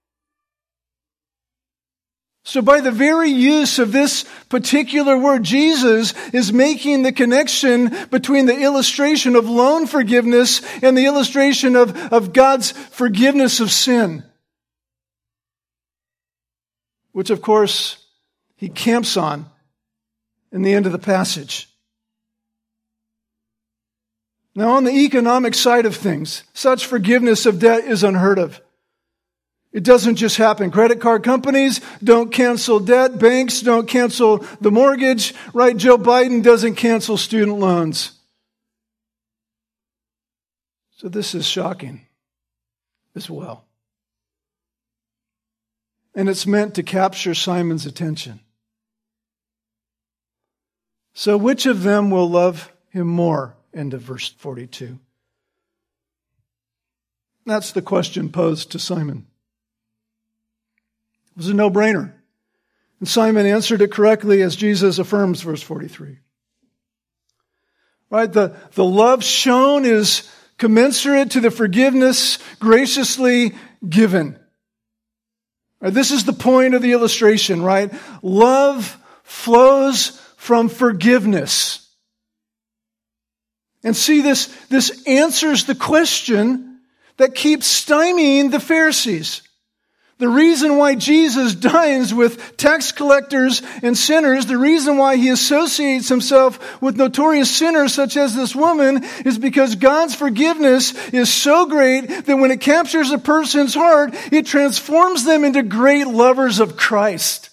So by the very use of this particular word, Jesus is making the connection between the illustration of loan forgiveness and the illustration of, of God's forgiveness of sin. Which, of course, he camps on in the end of the passage. Now, on the economic side of things, such forgiveness of debt is unheard of. It doesn't just happen. Credit card companies don't cancel debt. Banks don't cancel the mortgage, right? Joe Biden doesn't cancel student loans. So this is shocking as well. And it's meant to capture Simon's attention. So which of them will love him more? End of verse forty-two. That's the question posed to Simon. It was a no-brainer. And Simon answered it correctly, as Jesus affirms, verse forty-three. Right? The, the love shown is commensurate to the forgiveness graciously given. Right? This is the point of the illustration, right? Love flows from forgiveness. And see, this, this answers the question that keeps stymieing the Pharisees. The reason why Jesus dines with tax collectors and sinners, the reason why he associates himself with notorious sinners such as this woman, is because God's forgiveness is so great that when it captures a person's heart, it transforms them into great lovers of Christ.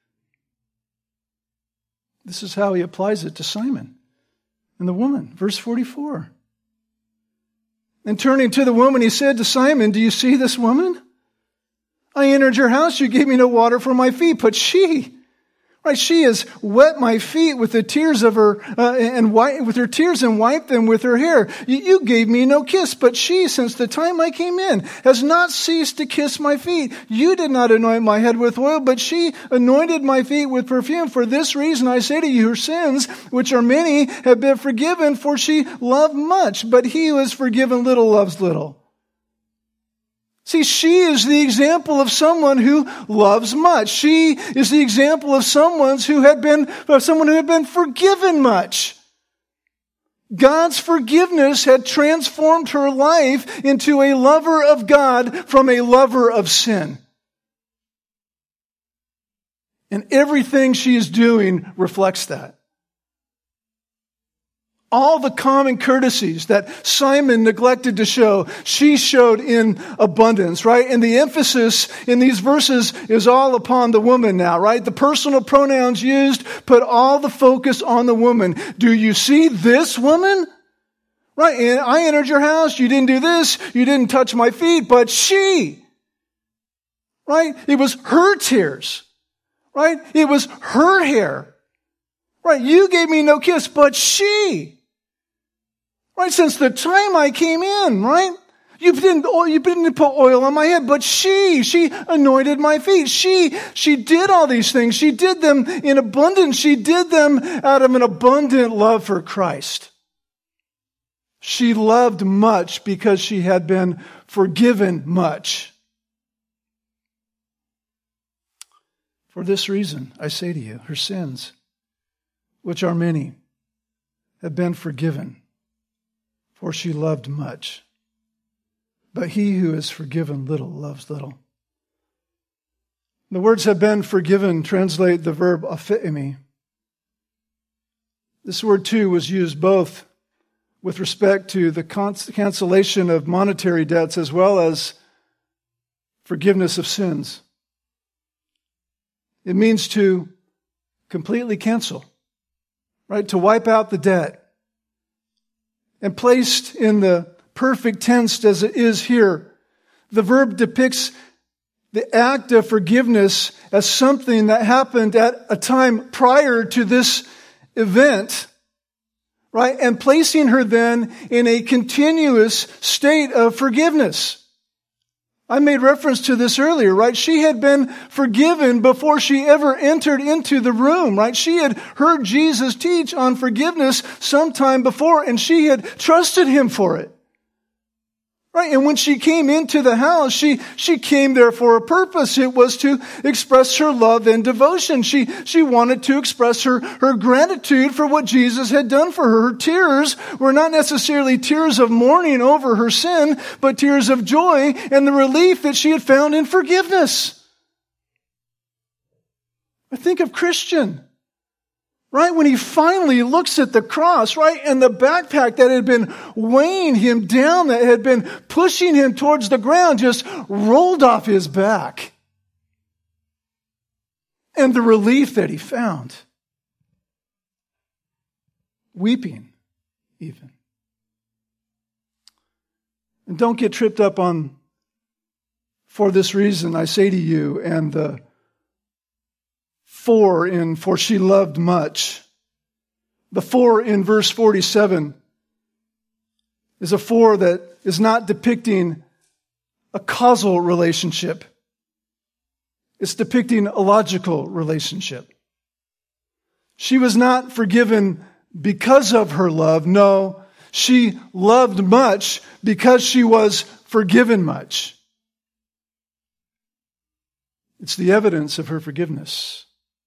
This is how he applies it to Simon and the woman. Verse forty-four. And turning to the woman, he said to Simon, do you see this woman? I entered your house, you gave me no water for my feet, but she, right, she has wet my feet with the tears of her, uh, and wi- with her tears and wiped them with her hair. You, you gave me no kiss, but she, since the time I came in, has not ceased to kiss my feet. You did not anoint my head with oil, but she anointed my feet with perfume. For this reason I say to you, her sins, which are many, have been forgiven, for she loved much, but he who is forgiven little loves little. See, she is the example of someone who loves much. She is the example of someone who had been, of someone who had been forgiven much. God's forgiveness had transformed her life into a lover of God from a lover of sin. And everything she is doing reflects that. All the common courtesies that Simon neglected to show, she showed in abundance, right? And the emphasis in these verses is all upon the woman now, right? The personal pronouns used put all the focus on the woman. Do you see this woman? Right? And I entered your house. You didn't do this. You didn't touch my feet, but she, right? It was her tears, right? It was her hair, right? You gave me no kiss, but she, right, since the time I came in, right? You didn't, you didn't put oil on my head, but she, she anointed my feet. She, she did all these things. She did them in abundance. She did them out of an abundant love for Christ. She loved much because she had been forgiven much. For this reason, I say to you, her sins, which are many, have been forgiven. For she loved much. But he who is forgiven little loves little. The words have been forgiven translate the verb aphiemi. This word too was used both with respect to the cancellation of monetary debts as well as forgiveness of sins. It means to completely cancel. right, to wipe out the debt. And placed in the perfect tense as it is here, the verb depicts the act of forgiveness as something that happened at a time prior to this event, right? And placing her then in a continuous state of forgiveness. I made reference to this earlier, right? She had been forgiven before she ever entered into the room, right? She had heard Jesus teach on forgiveness sometime before, and she had trusted him for it. Right? And when she came into the house, she, she came there for a purpose. It was to express her love and devotion. She, she wanted to express her, her gratitude for what Jesus had done for her. Her tears were not necessarily tears of mourning over her sin, but tears of joy and the relief that she had found in forgiveness. I think of Christian. Right? When he finally looks at the cross, right? And the backpack that had been weighing him down, that had been pushing him towards the ground, just rolled off his back. And the relief that he found. Weeping, even. And don't get tripped up on, for this reason, I say to you, and the For in for she loved much. The for in verse forty-seven is a for that is not depicting a causal relationship. It's depicting a logical relationship. She was not forgiven because of her love. No, she loved much because she was forgiven much. It's the evidence of her forgiveness.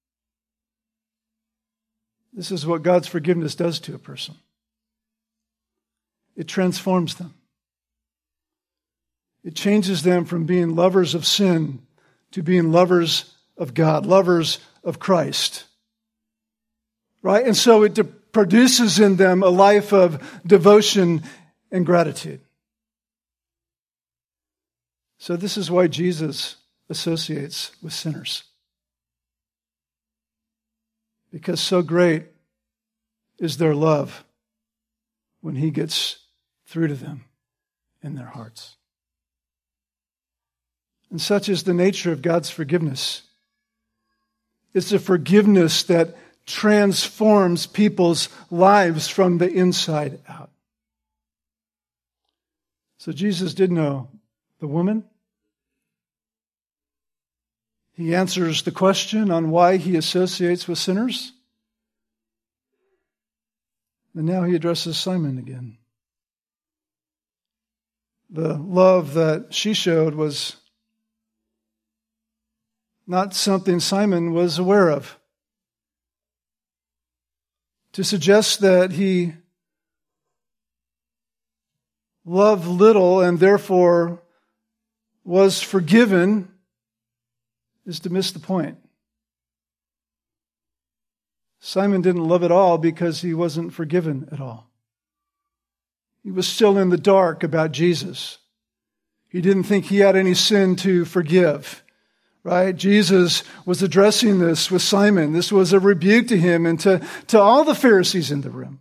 This is what God's forgiveness does to a person. It transforms them. It changes them from being lovers of sin to being lovers of God, lovers of Christ. Right? And so it de- produces in them a life of devotion and gratitude. So this is why Jesus associates with sinners. Because so great is their love when he gets through to them in their hearts. And such is the nature of God's forgiveness. It's a forgiveness that transforms people's lives from the inside out. So Jesus did know the woman. He answers the question on why he associates with sinners. And now he addresses Simon again. The love that she showed was not something Simon was aware of. To suggest that he loved little and therefore was forgiven is to miss the point. Simon didn't love at all because he wasn't forgiven at all. He was still in the dark about Jesus. He didn't think he had any sin to forgive. Right? Jesus was addressing this with Simon. This was a rebuke to him and to, to all the Pharisees in the room.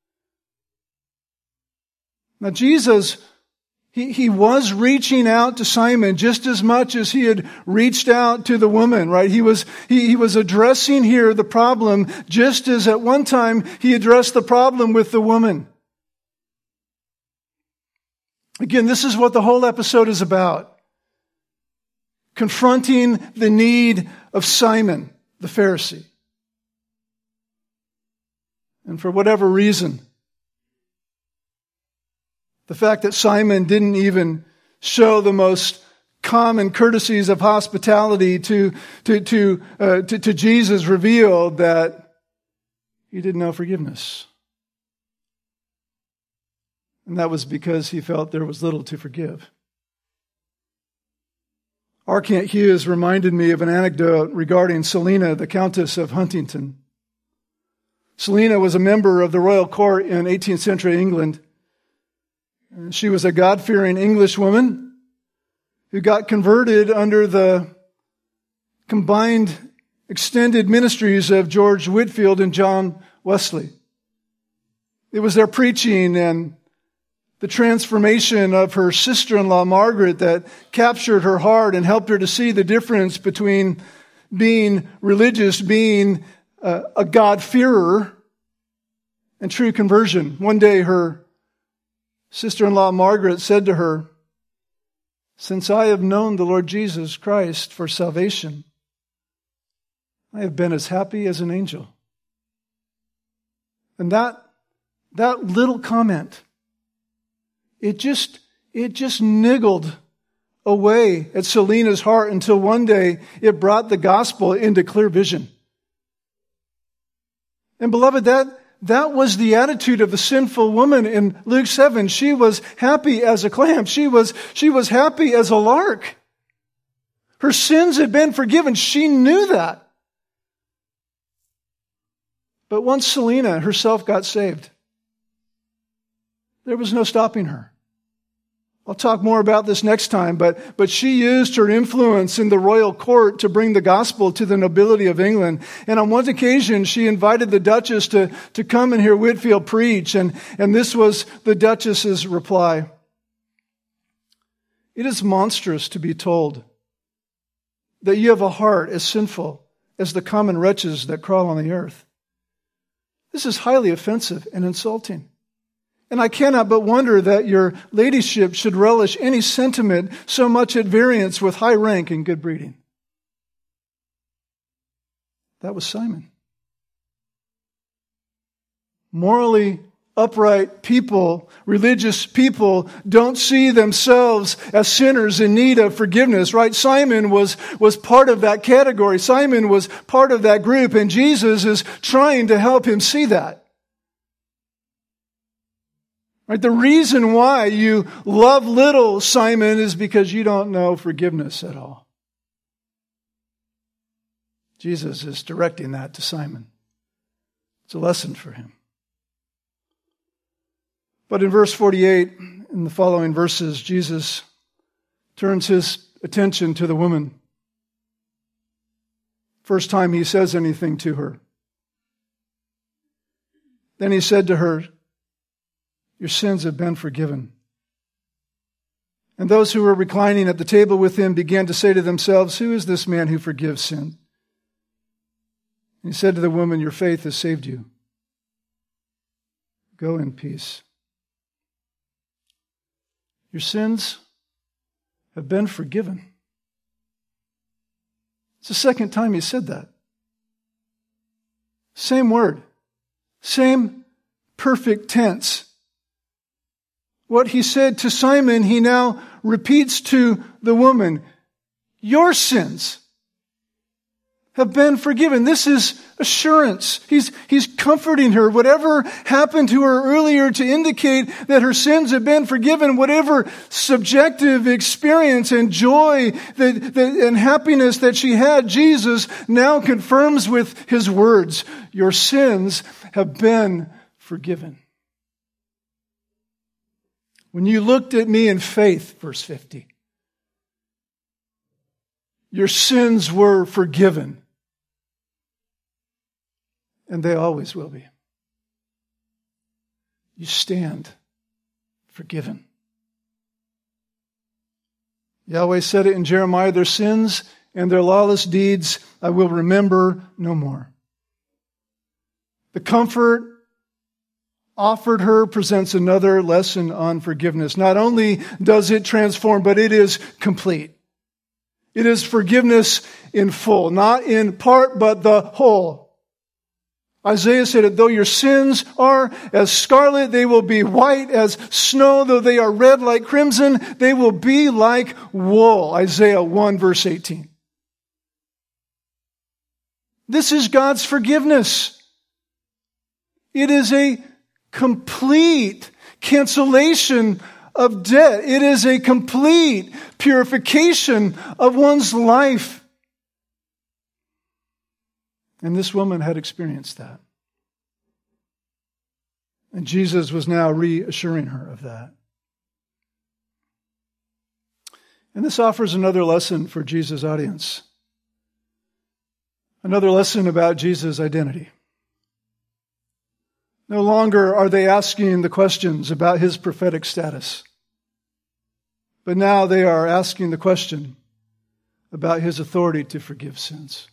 Now Jesus, he, he was reaching out to Simon just as much as he had reached out to the woman, right? He was, he, he was addressing here the problem just as at one time he addressed the problem with the woman. Again, this is what the whole episode is about. Confronting the need of Simon, the Pharisee. And for whatever reason, the fact that Simon didn't even show the most common courtesies of hospitality to, to, to, uh, to, to Jesus revealed that he didn't know forgiveness. And that was because he felt there was little to forgive. R. Kent Hughes reminded me of an anecdote regarding Selina, the Countess of Huntington. Selina was a member of the royal court in eighteenth century England. She was a God-fearing English woman who got converted under the combined extended ministries of George Whitefield and John Wesley. It was their preaching and the transformation of her sister-in-law, Margaret, that captured her heart and helped her to see the difference between being religious, being a, a God-fearer, and true conversion. One day her sister-in-law, Margaret, said to her, "Since I have known the Lord Jesus Christ for salvation, I have been as happy as an angel." And that, that little comment, it just, it just niggled away at Selena's heart until one day it brought the gospel into clear vision. And beloved, that, that was the attitude of the sinful woman in Luke seven. She was happy as a clam. She was, she was happy as a lark. Her sins had been forgiven. She knew that. But once Selena herself got saved, there was no stopping her. I'll talk more about this next time, but, but she used her influence in the royal court to bring the gospel to the nobility of England. And on one occasion, she invited the Duchess to, to come and hear Whitefield preach, and, and this was the Duchess's reply. "It is monstrous to be told that you have a heart as sinful as the common wretches that crawl on the earth. This is highly offensive and insulting. And I cannot but wonder that your ladyship should relish any sentiment so much at variance with high rank and good breeding." That was Simon. Morally upright people, religious people, don't see themselves as sinners in need of forgiveness, right? Simon was, was part of that category. Simon was part of that group, and Jesus is trying to help him see that. Right? The reason why you love little, Simon, is because you don't know forgiveness at all. Jesus is directing that to Simon. It's a lesson for him. But in verse forty-eight, in the following verses, Jesus turns his attention to the woman. First time he says anything to her. Then he said to her, "Your sins have been forgiven." And those who were reclining at the table with him began to say to themselves, "Who is this man who forgives sin?" And he said to the woman, "Your faith has saved you. Go in peace. Your sins have been forgiven." It's the second time he said that. Same word. Same perfect tense. What he said to Simon, he now repeats to the woman. Your sins have been forgiven. This is assurance. He's, he's comforting her. Whatever happened to her earlier to indicate that her sins have been forgiven, whatever subjective experience and joy that, that, and happiness that she had, Jesus now confirms with his words, your sins have been forgiven. When you looked at me in faith, verse fifty, your sins were forgiven. And they always will be. You stand forgiven. Yahweh said it in Jeremiah, their sins and their lawless deeds I will remember no more. The comfort offered her presents another lesson on forgiveness. Not only does it transform, but it is complete. It is forgiveness in full, not in part, but the whole. Isaiah said that though your sins are as scarlet, they will be white as snow. Though they are red like crimson, they will be like wool. Isaiah one verse eighteen. This is God's forgiveness. It is a complete cancellation of debt. It is a complete purification of one's life. And this woman had experienced that. And Jesus was now reassuring her of that. And this offers another lesson for Jesus' audience. Another lesson about Jesus' identity. No longer are they asking the questions about his prophetic status. But now they are asking the question about his authority to forgive sins.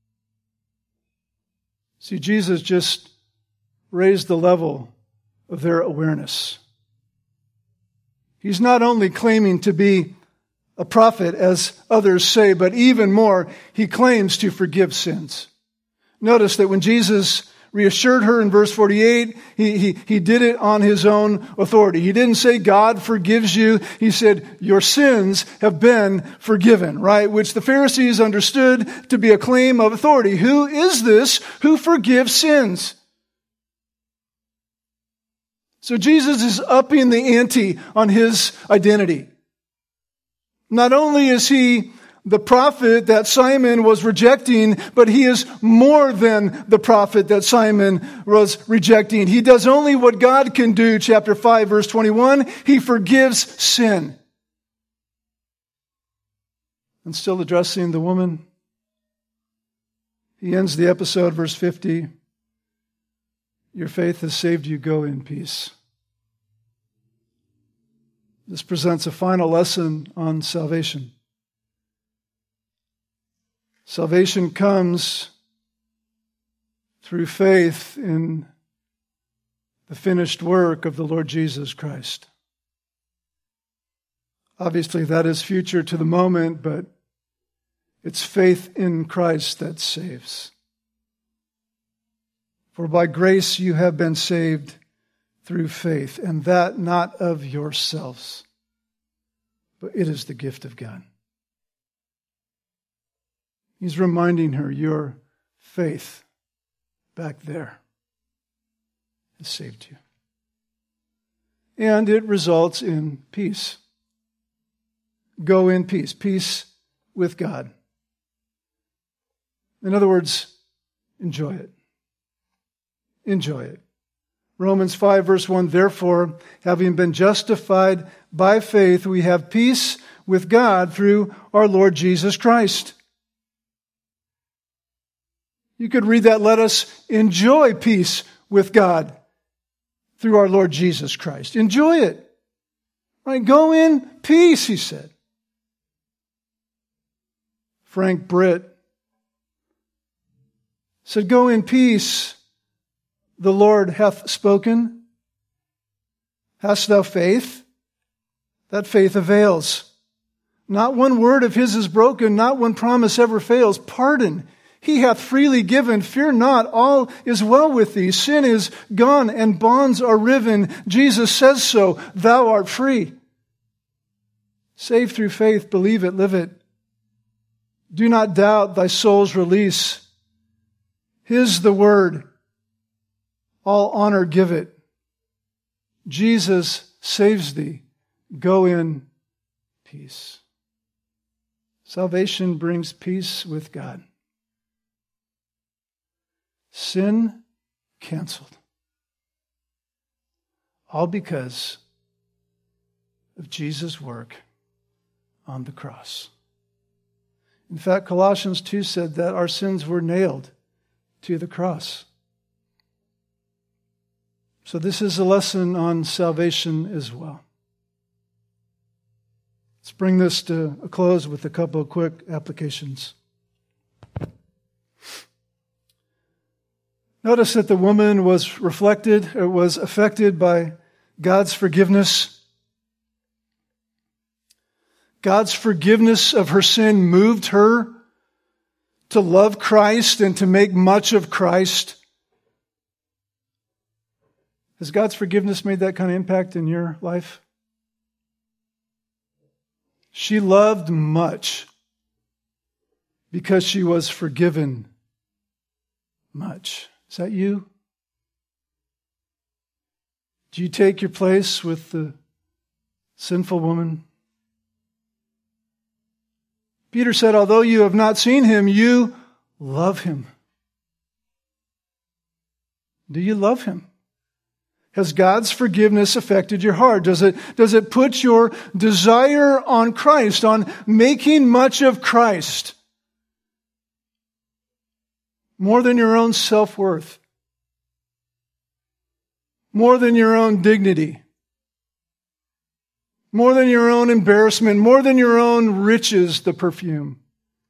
See, Jesus just raised the level of their awareness. He's not only claiming to be a prophet, as others say, but even more, he claims to forgive sins. Notice that when Jesus reassured her in verse forty-eight, he, he, he did it on his own authority. He didn't say God forgives you. He said your sins have been forgiven, right? Which the Pharisees understood to be a claim of authority. Who is this who forgives sins? So Jesus is upping the ante on his identity. Not only is he the prophet that Simon was rejecting, but he is more than the prophet that Simon was rejecting. He does only what God can do, chapter five, verse twenty-one. He forgives sin. And still addressing the woman, he ends the episode, verse fifty. Your faith has saved you. Go in peace. This presents a final lesson on salvation. Salvation comes through faith in the finished work of the Lord Jesus Christ. Obviously, that is future to the moment, but it's faith in Christ that saves. For by grace you have been saved through faith, and that not of yourselves, but it is the gift of God. He's reminding her, your faith back there has saved you. And it results in peace. Go in peace. Peace with God. In other words, enjoy it. Enjoy it. Romans five, verse one, therefore, having been justified by faith, we have peace with God through our Lord Jesus Christ. You could read that, let us enjoy peace with God through our Lord Jesus Christ. Enjoy it. Right? Go in peace, he said. Frank Britt said, go in peace. The Lord hath spoken. Hast thou faith? That faith avails. Not one word of his is broken. Not one promise ever fails. Pardon. He hath freely given. Fear not. All is well with thee. Sin is gone and bonds are riven. Jesus says so. Thou art free. Saved through faith. Believe it. Live it. Do not doubt thy soul's release. His the word. All honor give it. Jesus saves thee. Go in peace. Salvation brings peace with God. Sin canceled. All because of Jesus' work on the cross. In fact, Colossians two said that our sins were nailed to the cross. So this is a lesson on salvation as well. Let's bring this to a close with a couple of quick applications. Notice that the woman was reflected, or was affected by God's forgiveness. God's forgiveness of her sin moved her to love Christ and to make much of Christ. Has God's forgiveness made that kind of impact in your life? She loved much because she was forgiven much. Is that you? Do you take your place with the sinful woman? Peter said, although you have not seen him, you love him. Do you love him? Has God's forgiveness affected your heart? Does it, does it put your desire on Christ, on making much of Christ, more than your own self-worth? more than your own dignity, more than your own embarrassment, more than your own riches, the perfume.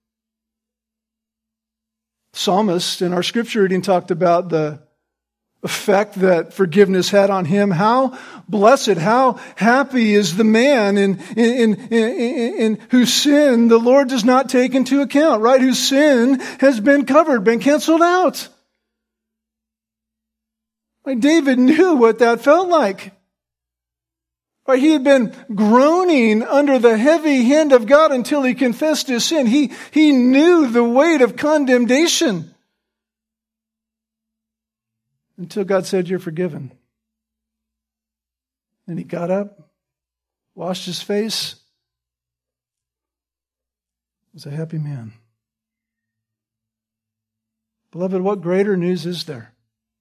Psalmist in our scripture reading talked about the effect that forgiveness had on him. How blessed, how happy is the man in, in, in, in, in whose sin the Lord does not take into account, right? Whose sin has been covered, been canceled out. Like David knew what that felt like. Right? He had been groaning under the heavy hand of God until he confessed his sin. He, he knew the weight of condemnation. Until God said, you're forgiven. And he got up, washed his face, was a happy man. Beloved, what greater news is there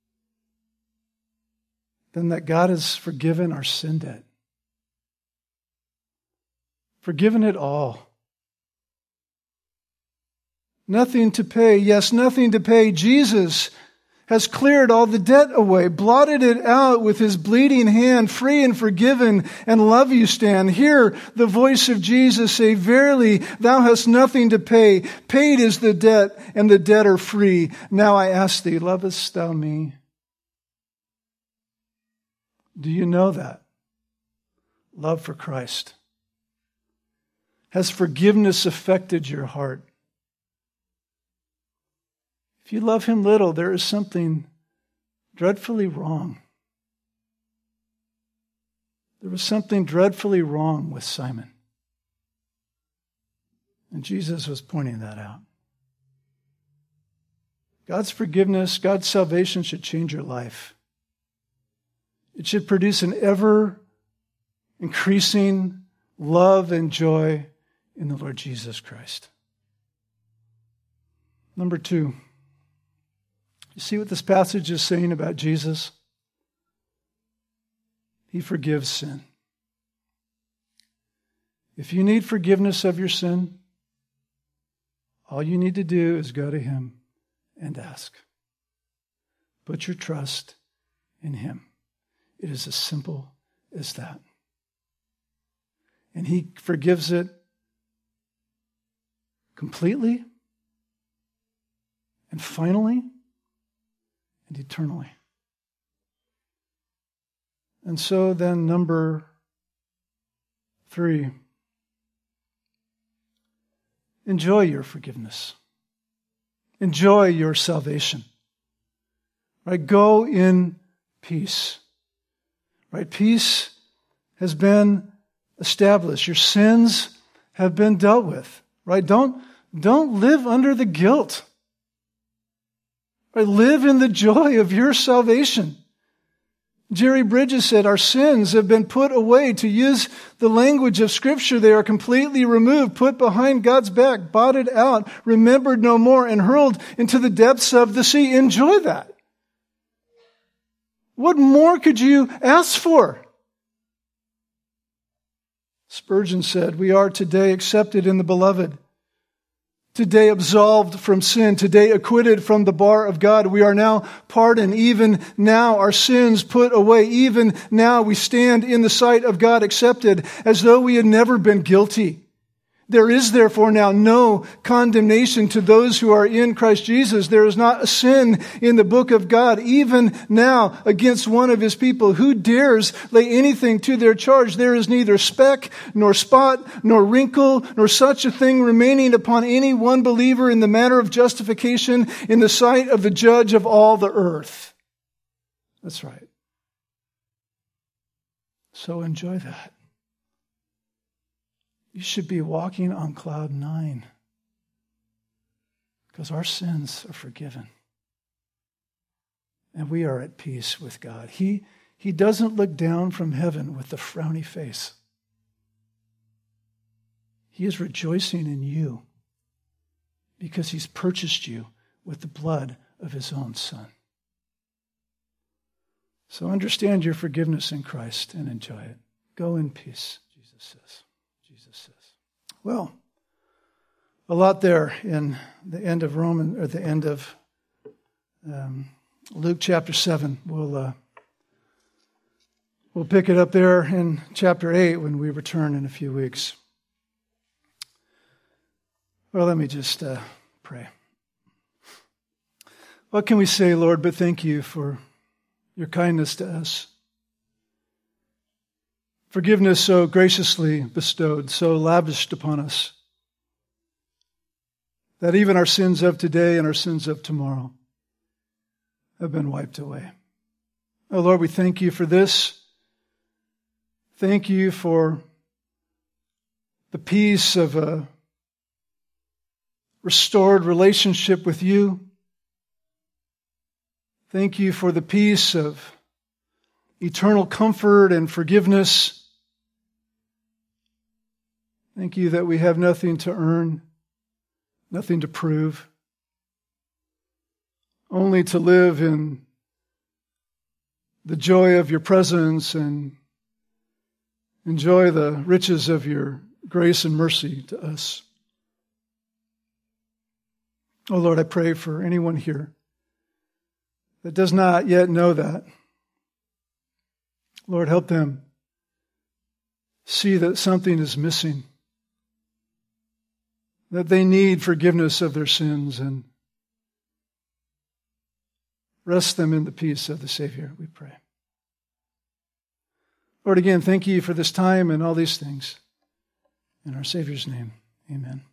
than that God has forgiven our sin debt? Forgiven it all. Nothing to pay. Yes, nothing to pay. Jesus has cleared all the debt away, blotted it out with his bleeding hand, free and forgiven, and love you stand. Hear the voice of Jesus say, verily, thou hast nothing to pay. Paid is the debt, and the debtor free. Now I ask thee, lovest thou me? Do you know that? Love for Christ. Has forgiveness affected your heart? If you love him little, there is something dreadfully wrong. There was something dreadfully wrong with Simon. And Jesus was pointing that out. God's forgiveness, God's salvation should change your life. It should produce an ever increasing love and joy in the Lord Jesus Christ. Number two. You see what this passage is saying about Jesus? He forgives sin. If you need forgiveness of your sin, all you need to do is go to him and ask. Put your trust in him. It is as simple as that. And he forgives it completely and finally and eternally. And so then number three, enjoy your forgiveness. Enjoy your salvation. Right? Go in peace. Right? Peace has been established. Your sins have been dealt with. Right? Don't, don't live under the guilt. Right? Live in the joy of your salvation. Jerry Bridges said, our sins have been put away. To use the language of Scripture, they are completely removed, put behind God's back, blotted out, remembered no more, and hurled into the depths of the sea. Enjoy that. What more could you ask for? Spurgeon said, we are today accepted in the beloved. Today absolved from sin, today acquitted from the bar of God. We are now pardoned. Even now our sins put away. Even now we stand in the sight of God accepted as though we had never been guilty. There is therefore now no condemnation to those who are in Christ Jesus. There is not a sin in the book of God, even now against one of his people. Who dares lay anything to their charge? There is neither speck, nor spot, nor wrinkle, nor such a thing remaining upon any one believer in the matter of justification in the sight of the judge of all the earth. That's right. So enjoy that. You should be walking on cloud nine because our sins are forgiven. And we are at peace with God. He, he doesn't look down from heaven with a frowny face. He is rejoicing in you because he's purchased you with the blood of his own Son. So understand your forgiveness in Christ and enjoy it. Go in peace, Jesus says. Jesus says. Well, a lot there in the end of Roman, or the end of um, Luke chapter seven. We'll uh, We'll pick it up there in chapter eight when we return in a few weeks. Well, let me just uh, pray. What can we say, Lord, but thank you for your kindness to us. Forgiveness so graciously bestowed, so lavished upon us, that even our sins of today and our sins of tomorrow have been wiped away. Oh, Lord, we thank you for this. Thank you for the peace of a restored relationship with you. Thank you for the peace of eternal comfort and forgiveness. Thank you that we have nothing to earn, nothing to prove, only to live in the joy of your presence and enjoy the riches of your grace and mercy to us. Oh Lord, I pray for anyone here that does not yet know that. Lord, help them see that something is missing, that they need forgiveness of their sins, and rest them in the peace of the Savior, we pray. Lord, again, thank you for this time and all these things. In our Savior's name, amen.